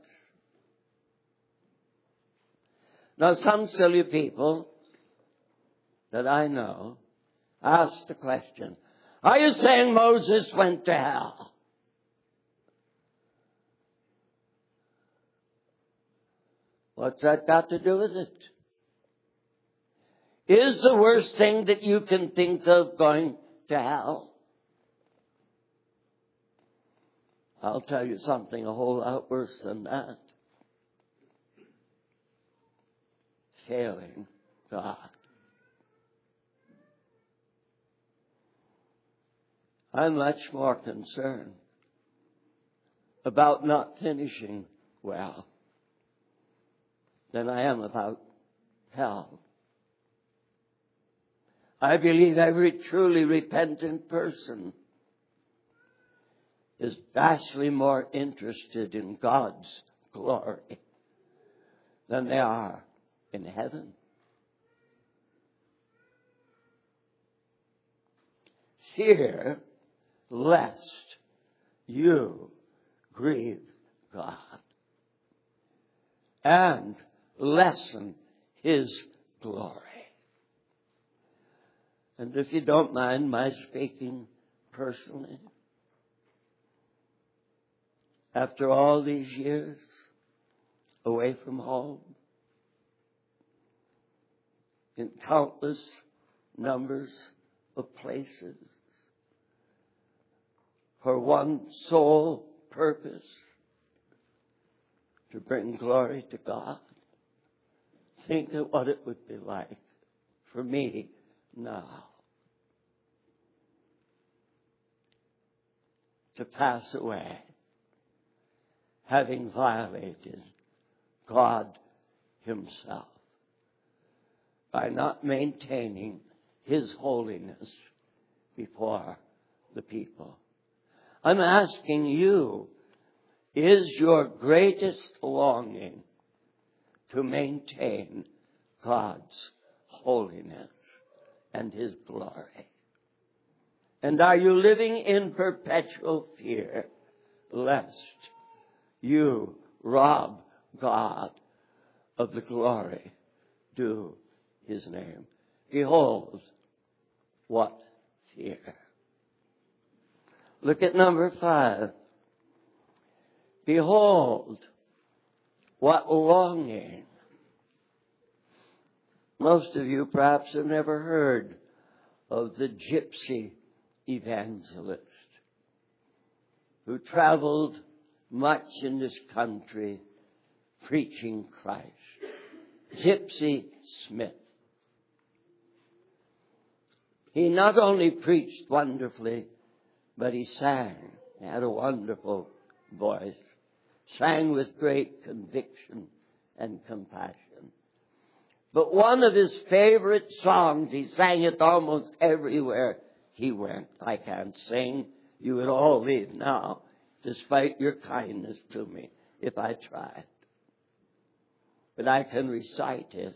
Now, some silly people that I know ask the question, "Are you saying Moses went to hell?" What's that got to do with it? Is the worst thing that you can think of going to hell? I'll tell you something a whole lot worse than that. Failing God. I'm much more concerned about not finishing well than I am about hell. I believe every truly repentant person is vastly more interested in God's glory than they are in heaven. Fear lest you grieve God and lessen His glory. And if you don't mind my speaking personally, after all these years away from home, in countless numbers of places, for one sole purpose, to bring glory to God, think of what it would be like for me now to pass away, having violated God Himself by not maintaining His holiness before the people. I'm asking you, is your greatest longing to maintain God's holiness and His glory? And are you living in perpetual fear lest you rob God of the glory due His name? Behold, what fear. Look at number five. Behold, what longing. Most of you perhaps have never heard of the gypsy evangelist who traveled much in this country preaching Christ. Gypsy Smith. He not only preached wonderfully, but he sang. He had a wonderful voice. Sang with great conviction and compassion. But one of his favorite songs, he sang it almost everywhere he went. I can't sing. You would all leave now, despite your kindness to me, if I tried. But I can recite it.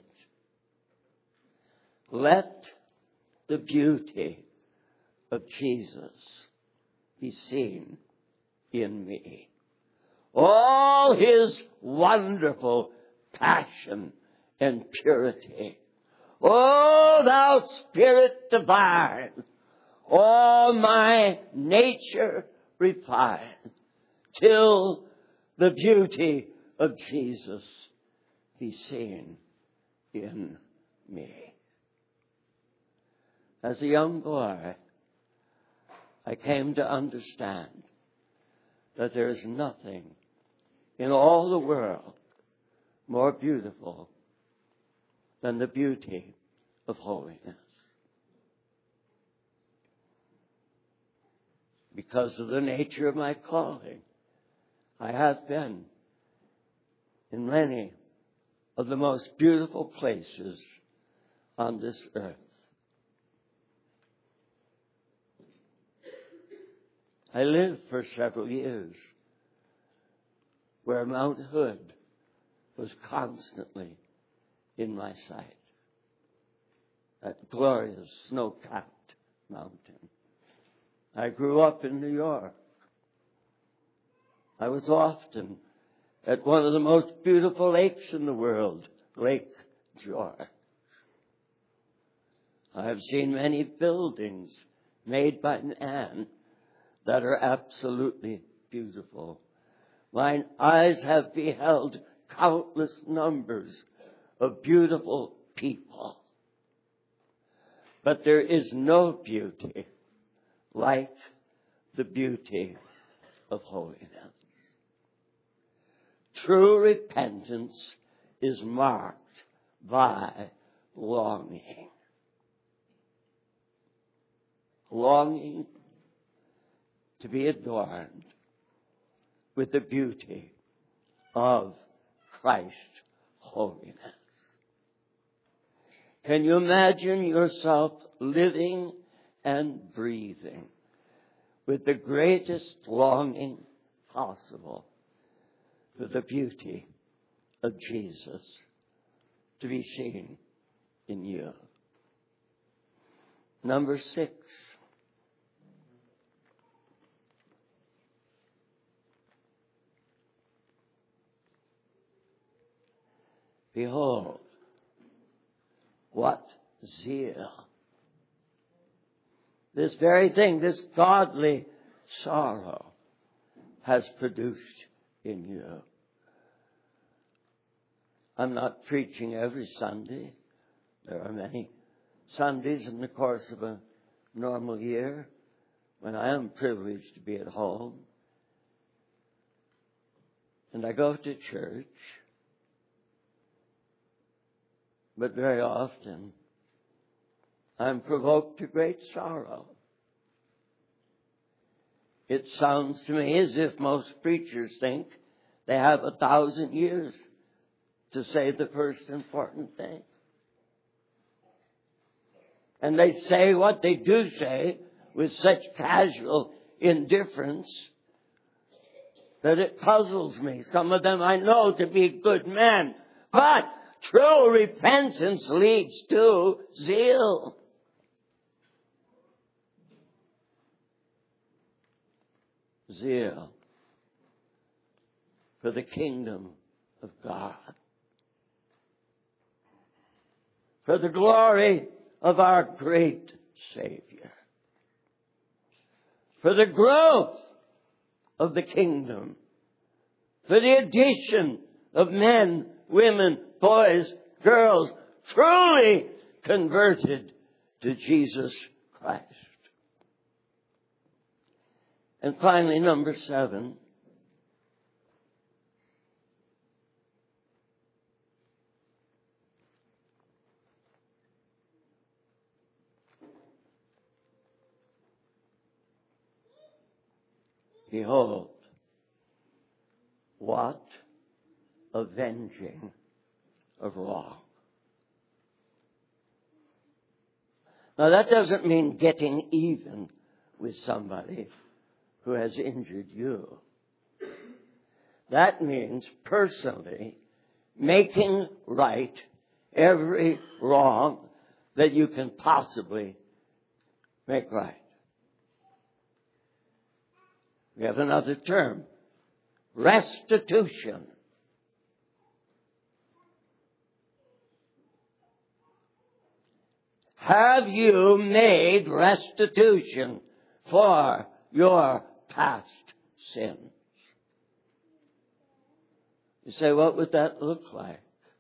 Let the beauty of Jesus be seen in me. All His wonderful passion and purity. O thou Spirit divine, all my nature refine, till the beauty of Jesus be seen in me. As a young boy, I came to understand that there is nothing in all the world more beautiful than the beauty of holiness. Because of the nature of my calling, I have been in many of the most beautiful places on this earth. I lived for several years where Mount Hood was constantly in my sight. That glorious snow-capped mountain. I grew up in New York. I was often at one of the most beautiful lakes in the world, Lake George. I have seen many buildings made by man that are absolutely beautiful. Mine eyes have beheld countless numbers of beautiful people. But there is no beauty like the beauty of holiness. True repentance is marked by longing. Longing to be adorned with the beauty of Christ's holiness. Can you imagine yourself living and breathing with the greatest longing possible for the beauty of Jesus to be seen in you? Number six. Behold, what zeal. This very thing, this godly sorrow has produced in you. I'm not preaching every Sunday. There are many Sundays in the course of a normal year when I am privileged to be at home. And I go to church. But very often, I'm provoked to great sorrow. It sounds to me as if most preachers think they have a thousand years to say the first important thing. And they say what they do say with such casual indifference that it puzzles me. Some of them I know to be good men, but true repentance leads to zeal. zeal for the kingdom of God, for the glory of our great Savior, for the growth of the kingdom, for the addition of men, women, boys, girls, truly converted to Jesus Christ. And finally, number seven, behold, what avenging of wrong. Now that doesn't mean getting even with somebody who has injured you. That means personally making right every wrong that you can possibly make right. We have another term, restitution. Have you made restitution for your past sins? You say, what would that look like?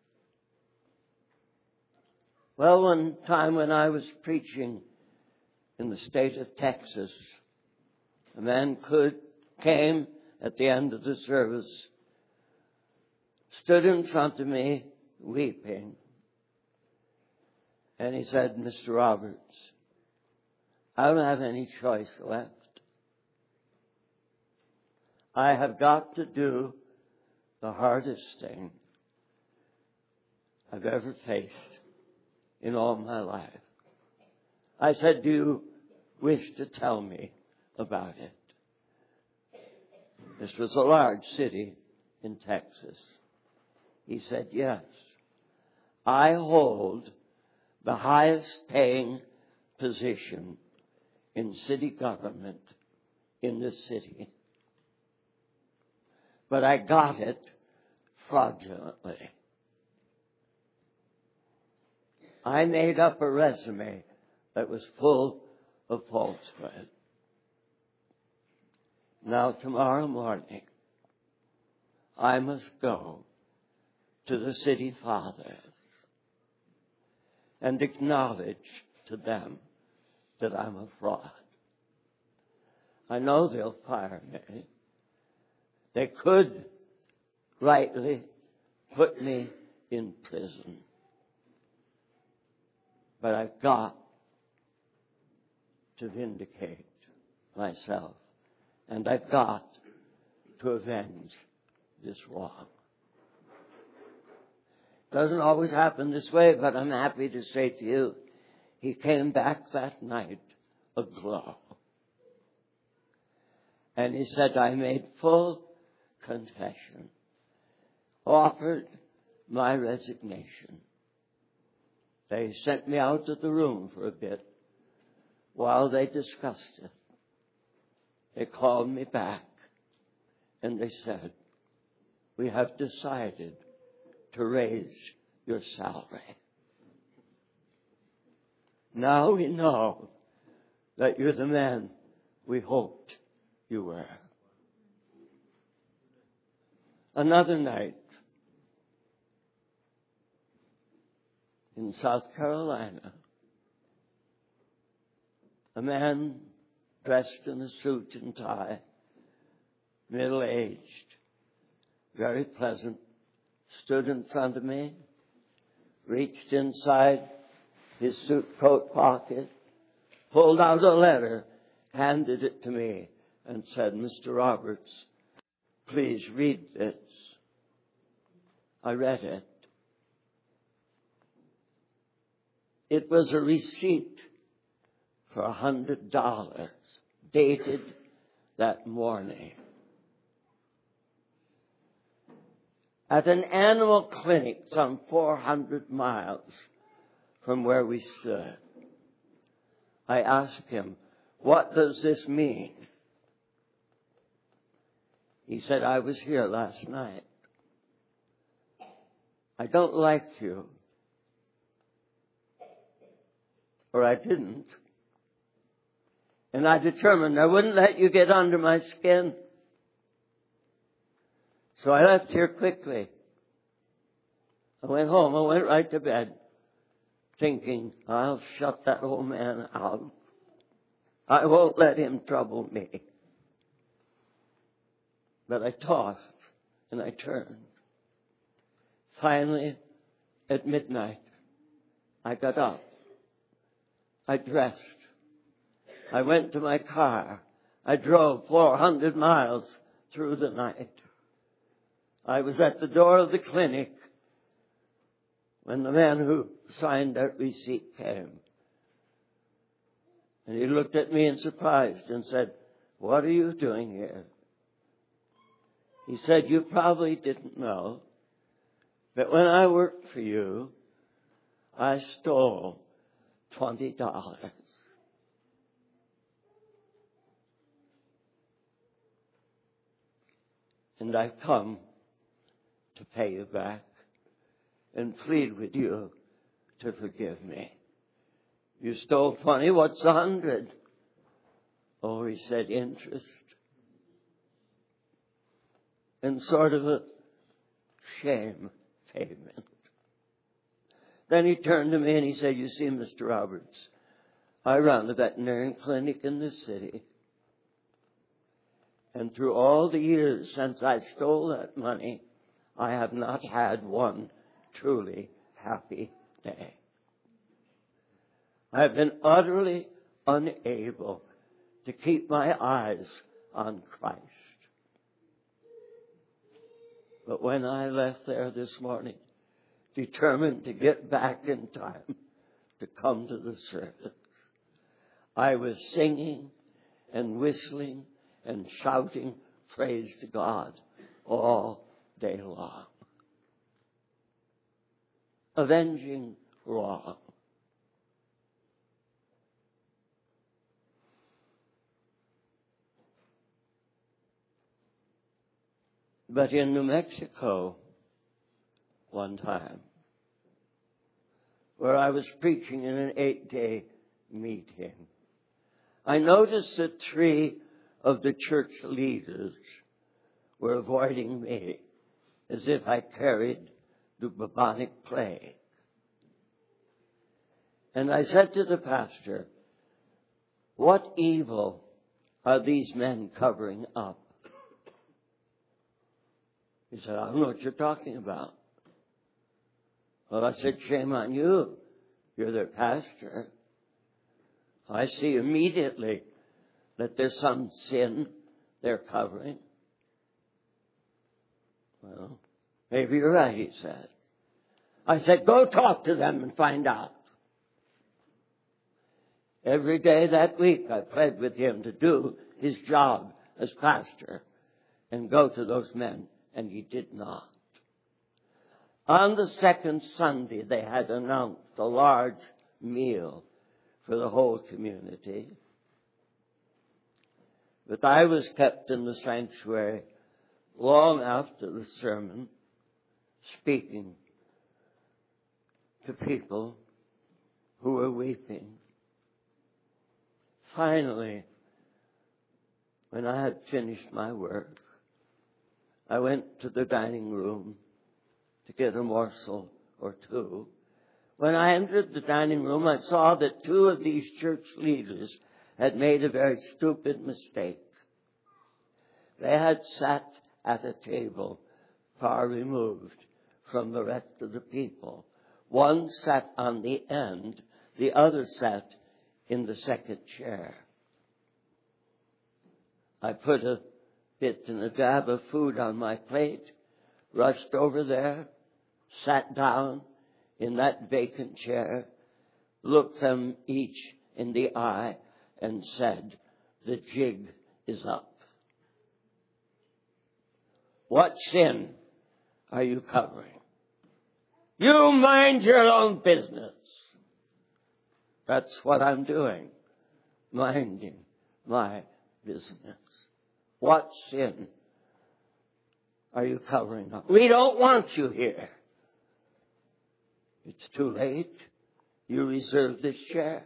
Well, one time when I was preaching in the state of Texas, a man could, came at the end of the service, stood in front of me weeping, and he said, Mister Roberts, I don't have any choice left. I have got to do the hardest thing I've ever faced in all my life. I said, do you wish to tell me about it? This was a large city in Texas. He said, yes. I hold the highest paying position in city government in this city. But I got it fraudulently. I made up a resume that was full of falsehood. Now tomorrow morning, I must go to the city fathers and acknowledge to them that I'm a fraud. I know they'll fire me. They could rightly put me in prison. But I've got to vindicate myself. And I've got to avenge this wrong. Doesn't always happen this way, but I'm happy to say to you, he came back that night aglow. And he said, I made full confession, offered my resignation. They sent me out of the room for a bit while they discussed it. They called me back and they said, we have decided to raise your salary. Now we know that you're the man we hoped you were. Another night in South Carolina, a man dressed in a suit and tie, middle-aged, very pleasant, stood in front of me, reached inside his suit coat pocket, pulled out a letter, handed it to me, and said, Mister Roberts, please read this. I read it. It was a receipt for a hundred dollars, dated that morning. At an animal clinic some four hundred miles from where we stood, I asked him, what does this mean? He said, I was here last night. I don't like you. Or I didn't. And I determined I wouldn't let you get under my skin. So I left here quickly. I went home. I went right to bed, thinking, I'll shut that old man out. I won't let him trouble me. But I tossed and I turned. Finally, at midnight, I got up. I dressed. I went to my car. I drove four hundred miles through the night. I was at the door of the clinic when the man who signed that receipt came. And he looked at me in surprise and said, what are you doing here? He said, you probably didn't know, but when I worked for you, I stole twenty dollars. And I've come to pay you back and plead with you to forgive me. You stole twenty, what's a hundred? Oh, he said, interest. And sort of a shame payment. Then he turned to me and he said, you see, Mister Roberts, I run a veterinary clinic in this city. And through all the years since I stole that money, I have not had one truly happy day. I have been utterly unable to keep my eyes on Christ. But when I left there this morning, determined to get back in time to come to the service, I was singing and whistling and shouting praise to God all day long. Avenging wrong. But in New Mexico, one time, where I was preaching in an eight-day meeting, I noticed that three of the church leaders were avoiding me as if I carried the bubonic plague. And I said to the pastor, what evil are these men covering up? He said, I don't know what you're talking about. Well, I said, shame on you. You're their pastor. I see immediately that there's some sin they're covering. Well, maybe you're right, he said. I said, go talk to them and find out. Every day that week I pled with him to do his job as pastor and go to those men, and he did not. On the second Sunday, they had announced a large meal for the whole community. But I was kept in the sanctuary long after the sermon, speaking to people who were weeping. Finally, when I had finished my work, I went to the dining room to get a morsel or two. When I entered the dining room, I saw that two of these church leaders had made a very stupid mistake. They had sat at a table far removed from the rest of the people. One sat on the end, the other sat in the second chair. I put a bit and a dab of food on my plate, rushed over there, sat down in that vacant chair, looked them each in the eye, and said, the jig is up. What sin are you covering? You mind your own business. That's what I'm doing, minding my business. What sin are you covering up? We don't want you here. It's too late. You reserve this chair.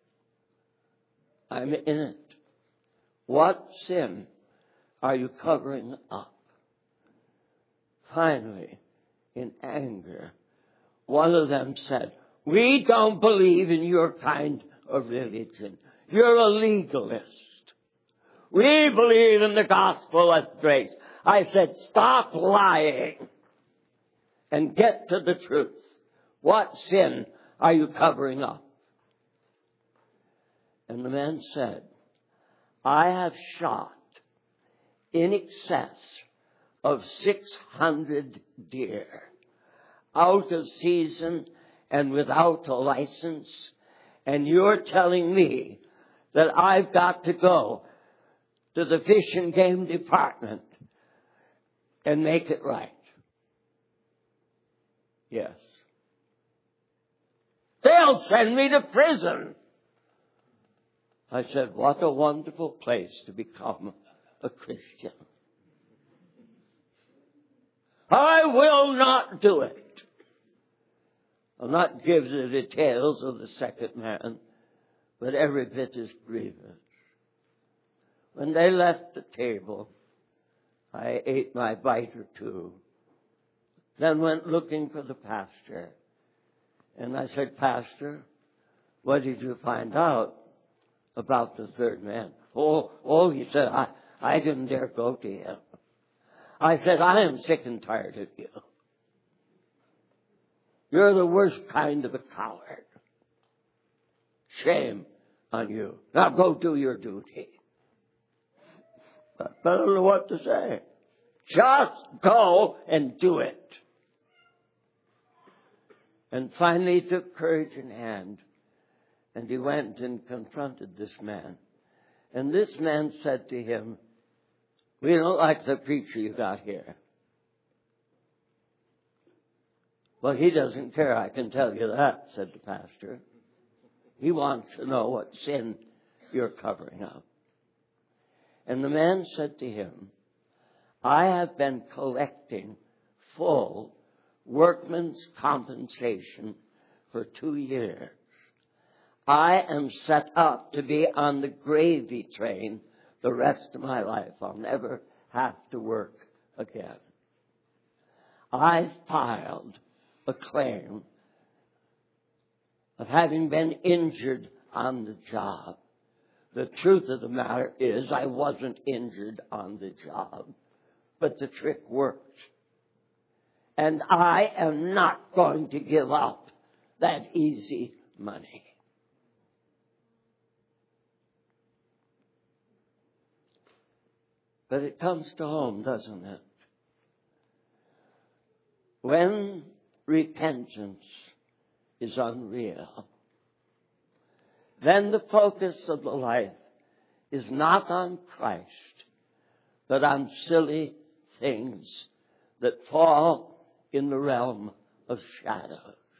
I'm in it. What sin are you covering up? Finally, in anger, one of them said, we don't believe in your kind of religion. You're a legalist. We believe in the gospel of grace. I said, stop lying and get to the truth. What sin are you covering up? And the man said, I have shot in excess of six hundred deer out of season and without a license, and you're telling me that I've got to go to the Fish and Game Department and make it right. Yes. They'll send me to prison. I said, what a wonderful place to become a Christian. I will not do it. I'll not give the details of the second man, but every bit as grievous. When they left the table, I ate my bite or two, then went looking for the pastor. And I said, Pastor, what did you find out about the third man? Oh, oh, he said, I, I didn't dare go to him. I said, I am sick and tired of you. You're the worst kind of a coward. Shame on you. Now go do your duty. I don't know what to say. Just go and do it. And finally he took courage in hand, and he went and confronted this man. And this man said to him, we don't like the preacher you got here. Well, he doesn't care, I can tell you that, said the pastor. He wants to know what sin you're covering up. And the man said to him, I have been collecting full workman's compensation for two years. I am set up to be on the gravy train the rest of my life. I'll never have to work again. I filed a claim of having been injured on the job. The truth of the matter is I wasn't injured on the job, but the trick worked. And I am not going to give up that easy money. But it comes to home, doesn't it? When repentance is unreal, then the focus of the life is not on Christ, but on silly things that fall in the realm of shadows.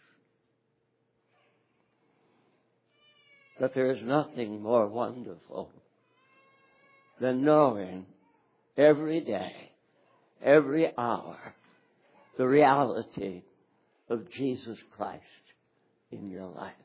But there is nothing more wonderful than knowing every day, every hour, the reality of Jesus Christ in your life.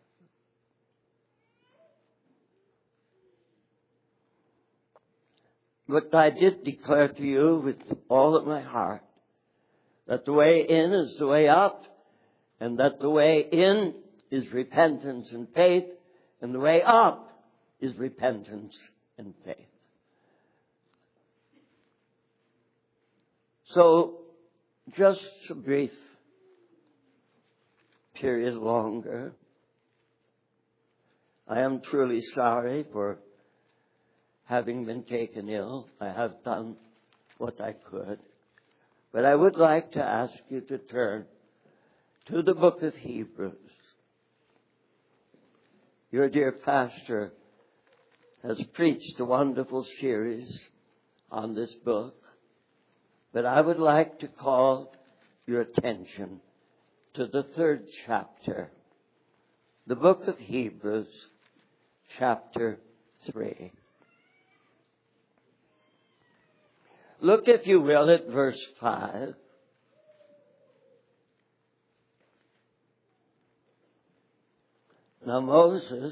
But I did declare to you with all of my heart that the way in is the way up, and that the way in is repentance and faith, and the way up is repentance and faith. So, just a brief period longer. I am truly sorry for having been taken ill. I have done what I could. But I would like to ask you to turn to the book of Hebrews. Your dear pastor has preached a wonderful series on this book. But I would like to call your attention to the third chapter, the book of Hebrews, chapter three. Look, if you will, at verse five. Now Moses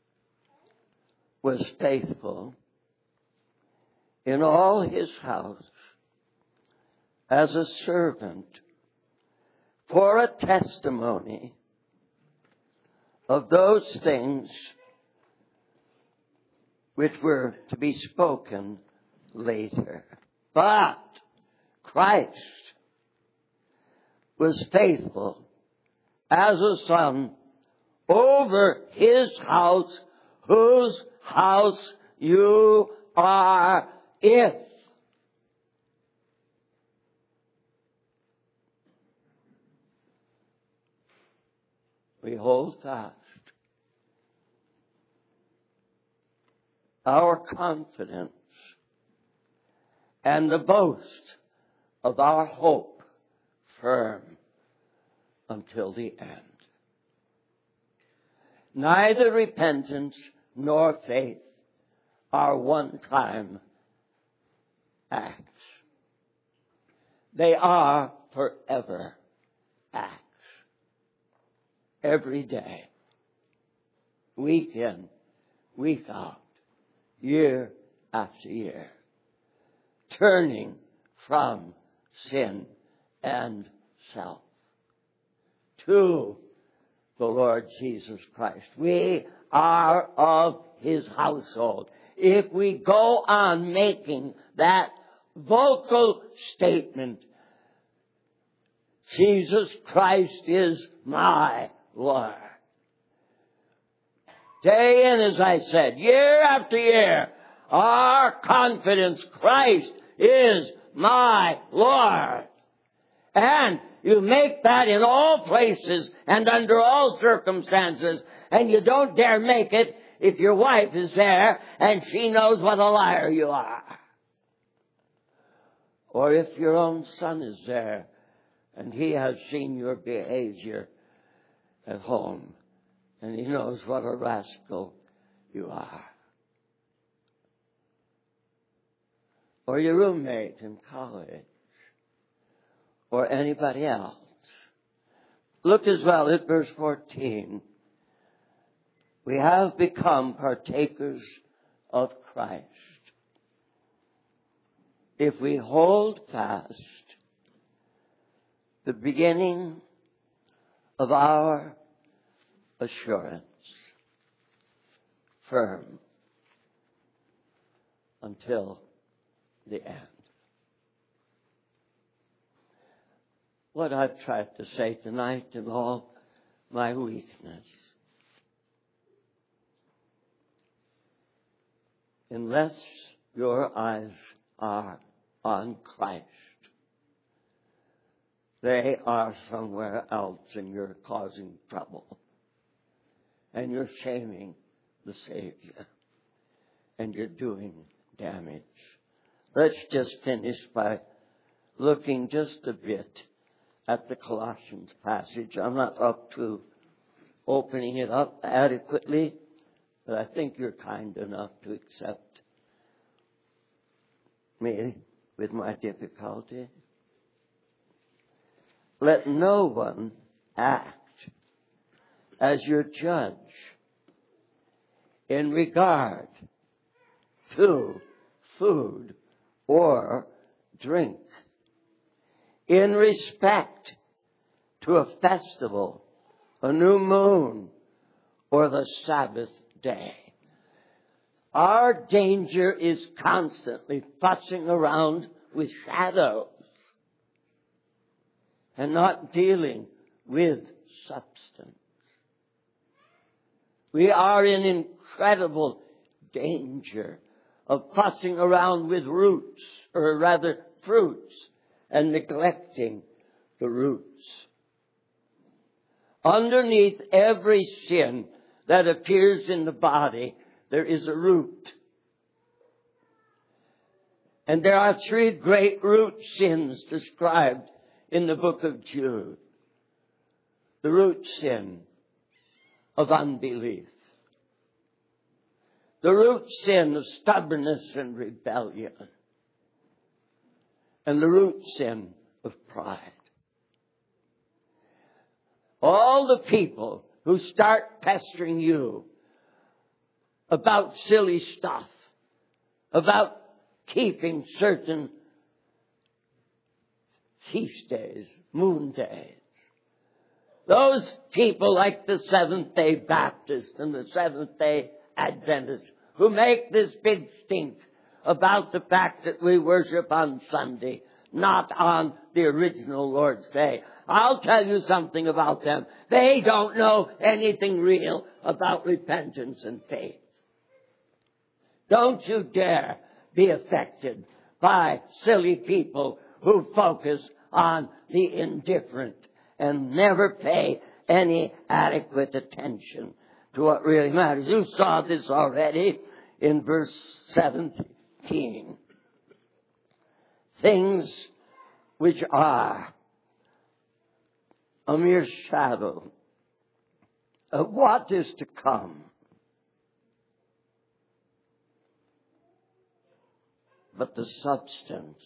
was faithful in all his house as a servant for a testimony of those things which were to be spoken later. But Christ was faithful as a son over his house, whose house you are if. We hold fast our confidence and the boast of our hope firm until the end. Neither repentance nor faith are one-time acts. They are forever acts. Every day, week in, week out, year after year, turning from sin and self to the Lord Jesus Christ. We are of his household. If we go on making that vocal statement, Jesus Christ is my Lord. Day in, as I said, year after year, our confidence, Christ is my Lord. And you make that in all places and under all circumstances, and you don't dare make it if your wife is there and she knows what a liar you are. Or if your own son is there and he has seen your behavior at home and he knows what a rascal you are. Or your roommate in college. Or anybody else. Look as well at verse fourteen. We have become partakers of Christ if we hold fast the beginning of our assurance firm until the end. What I've tried to say tonight in all my weakness. Unless your eyes are on Christ, they are somewhere else and you're causing trouble. And you're shaming the Savior. And you're doing damage. Let's just finish by looking just a bit at the Colossians passage. I'm not up to opening it up adequately, but I think you're kind enough to accept me with my difficulty. Let no one act as your judge in regard to food or drink, in respect to a festival, a new moon, or the Sabbath day. Our danger is constantly fussing around with shadows and not dealing with substance. We are in incredible danger of fussing around with roots, or rather fruits, and neglecting the roots. Underneath every sin that appears in the body, there is a root. And there are three great root sins described in the book of Jude. The root sin of unbelief. The root sin of stubbornness and rebellion. and the root sin of pride. All the people who start pestering you about silly stuff, about keeping certain feast days, moon days, those people like the Seventh-day Baptists and the Seventh-day Adventists who make this big stink about the fact that we worship on Sunday, not on the original Lord's Day. I'll tell you something about them. They don't know anything real about repentance and faith. Don't you dare be affected by silly people who focus on the indifferent and never pay any adequate attention to what really matters. You saw this already in verse seventeen. Things which are a mere shadow of what is to come. But the substance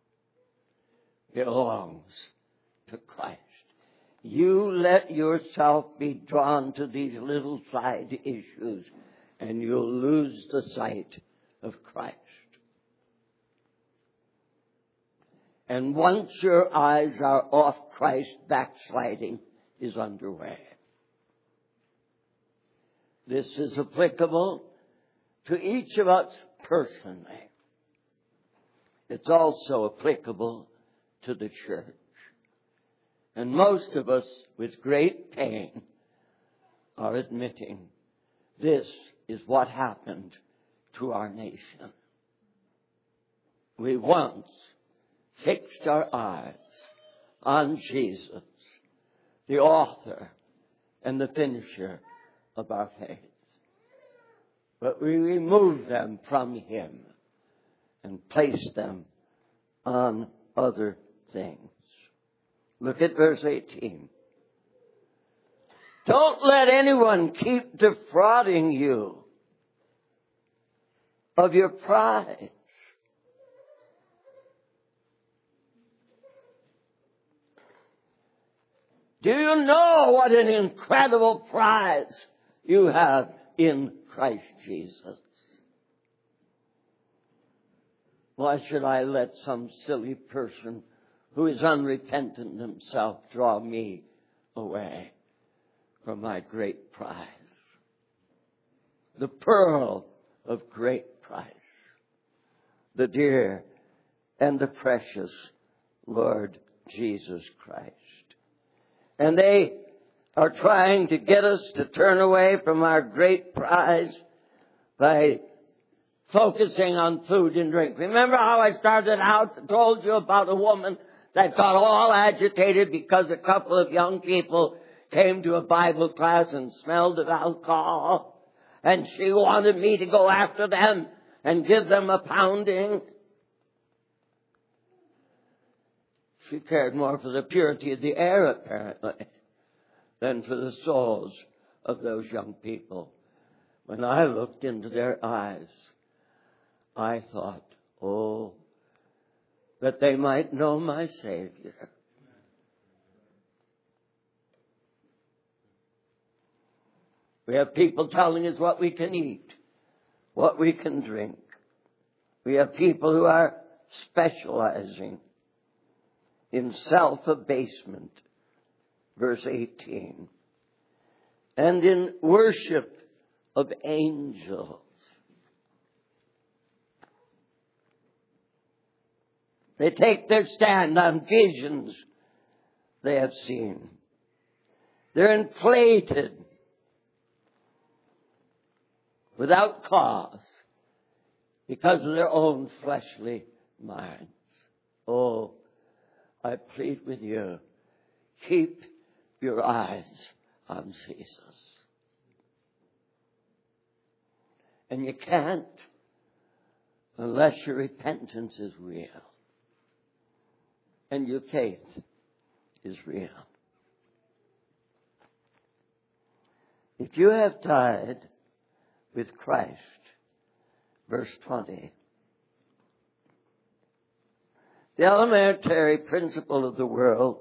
belongs to Christ. You let yourself be drawn to these little side issues and you'll lose the sight of Christ. And once your eyes are off Christ, backsliding is underway. This is applicable to each of us personally. It's also applicable to the church. And most of us, with great pain, are admitting this is what happened to our nation. We once fixed our eyes on Jesus, the author and the finisher of our faith. But we removed them from Him and placed them on other things. Look at verse eighteen. Don't let anyone keep defrauding you of your prize. Do you know what an incredible prize you have in Christ Jesus? Why should I let some silly person who is unrepentant himself draw me away from my great prize? The pearl of great price. The dear and the precious Lord Jesus Christ. And they are trying to get us to turn away from our great prize by focusing on food and drink. Remember how I started out and told you about a woman that got all agitated because a couple of young people came to a Bible class and smelled of alcohol, and she wanted me to go after them and give them a pounding? She cared more for the purity of the air, apparently, than for the souls of those young people. When I looked into their eyes, I thought, oh, that they might know my Savior. We have people telling us what we can eat, what we can drink. We have people who are specializing in self-abasement, verse eighteen, and in worship of angels. They take their stand on visions they have seen. They're inflated without cause because of their own fleshly minds. Oh, I plead with you, keep your eyes on Jesus. And you can't unless your repentance is real and your faith is real. If you have died with Christ, verse twenty, The elementary principle of the world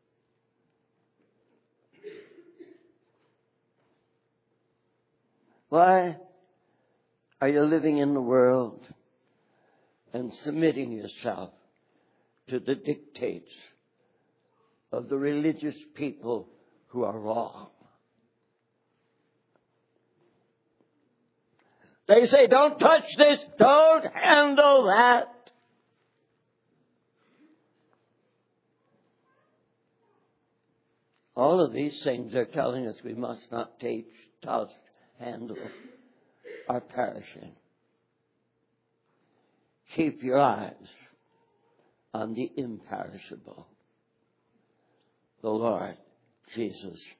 Why are you living in the world and submitting yourself to the dictates of the religious people who are wrong? They say, don't touch this, don't handle that. All of these things are telling us we must not touch, touch, handle, or perishing. Keep your eyes on the imperishable, the Lord Jesus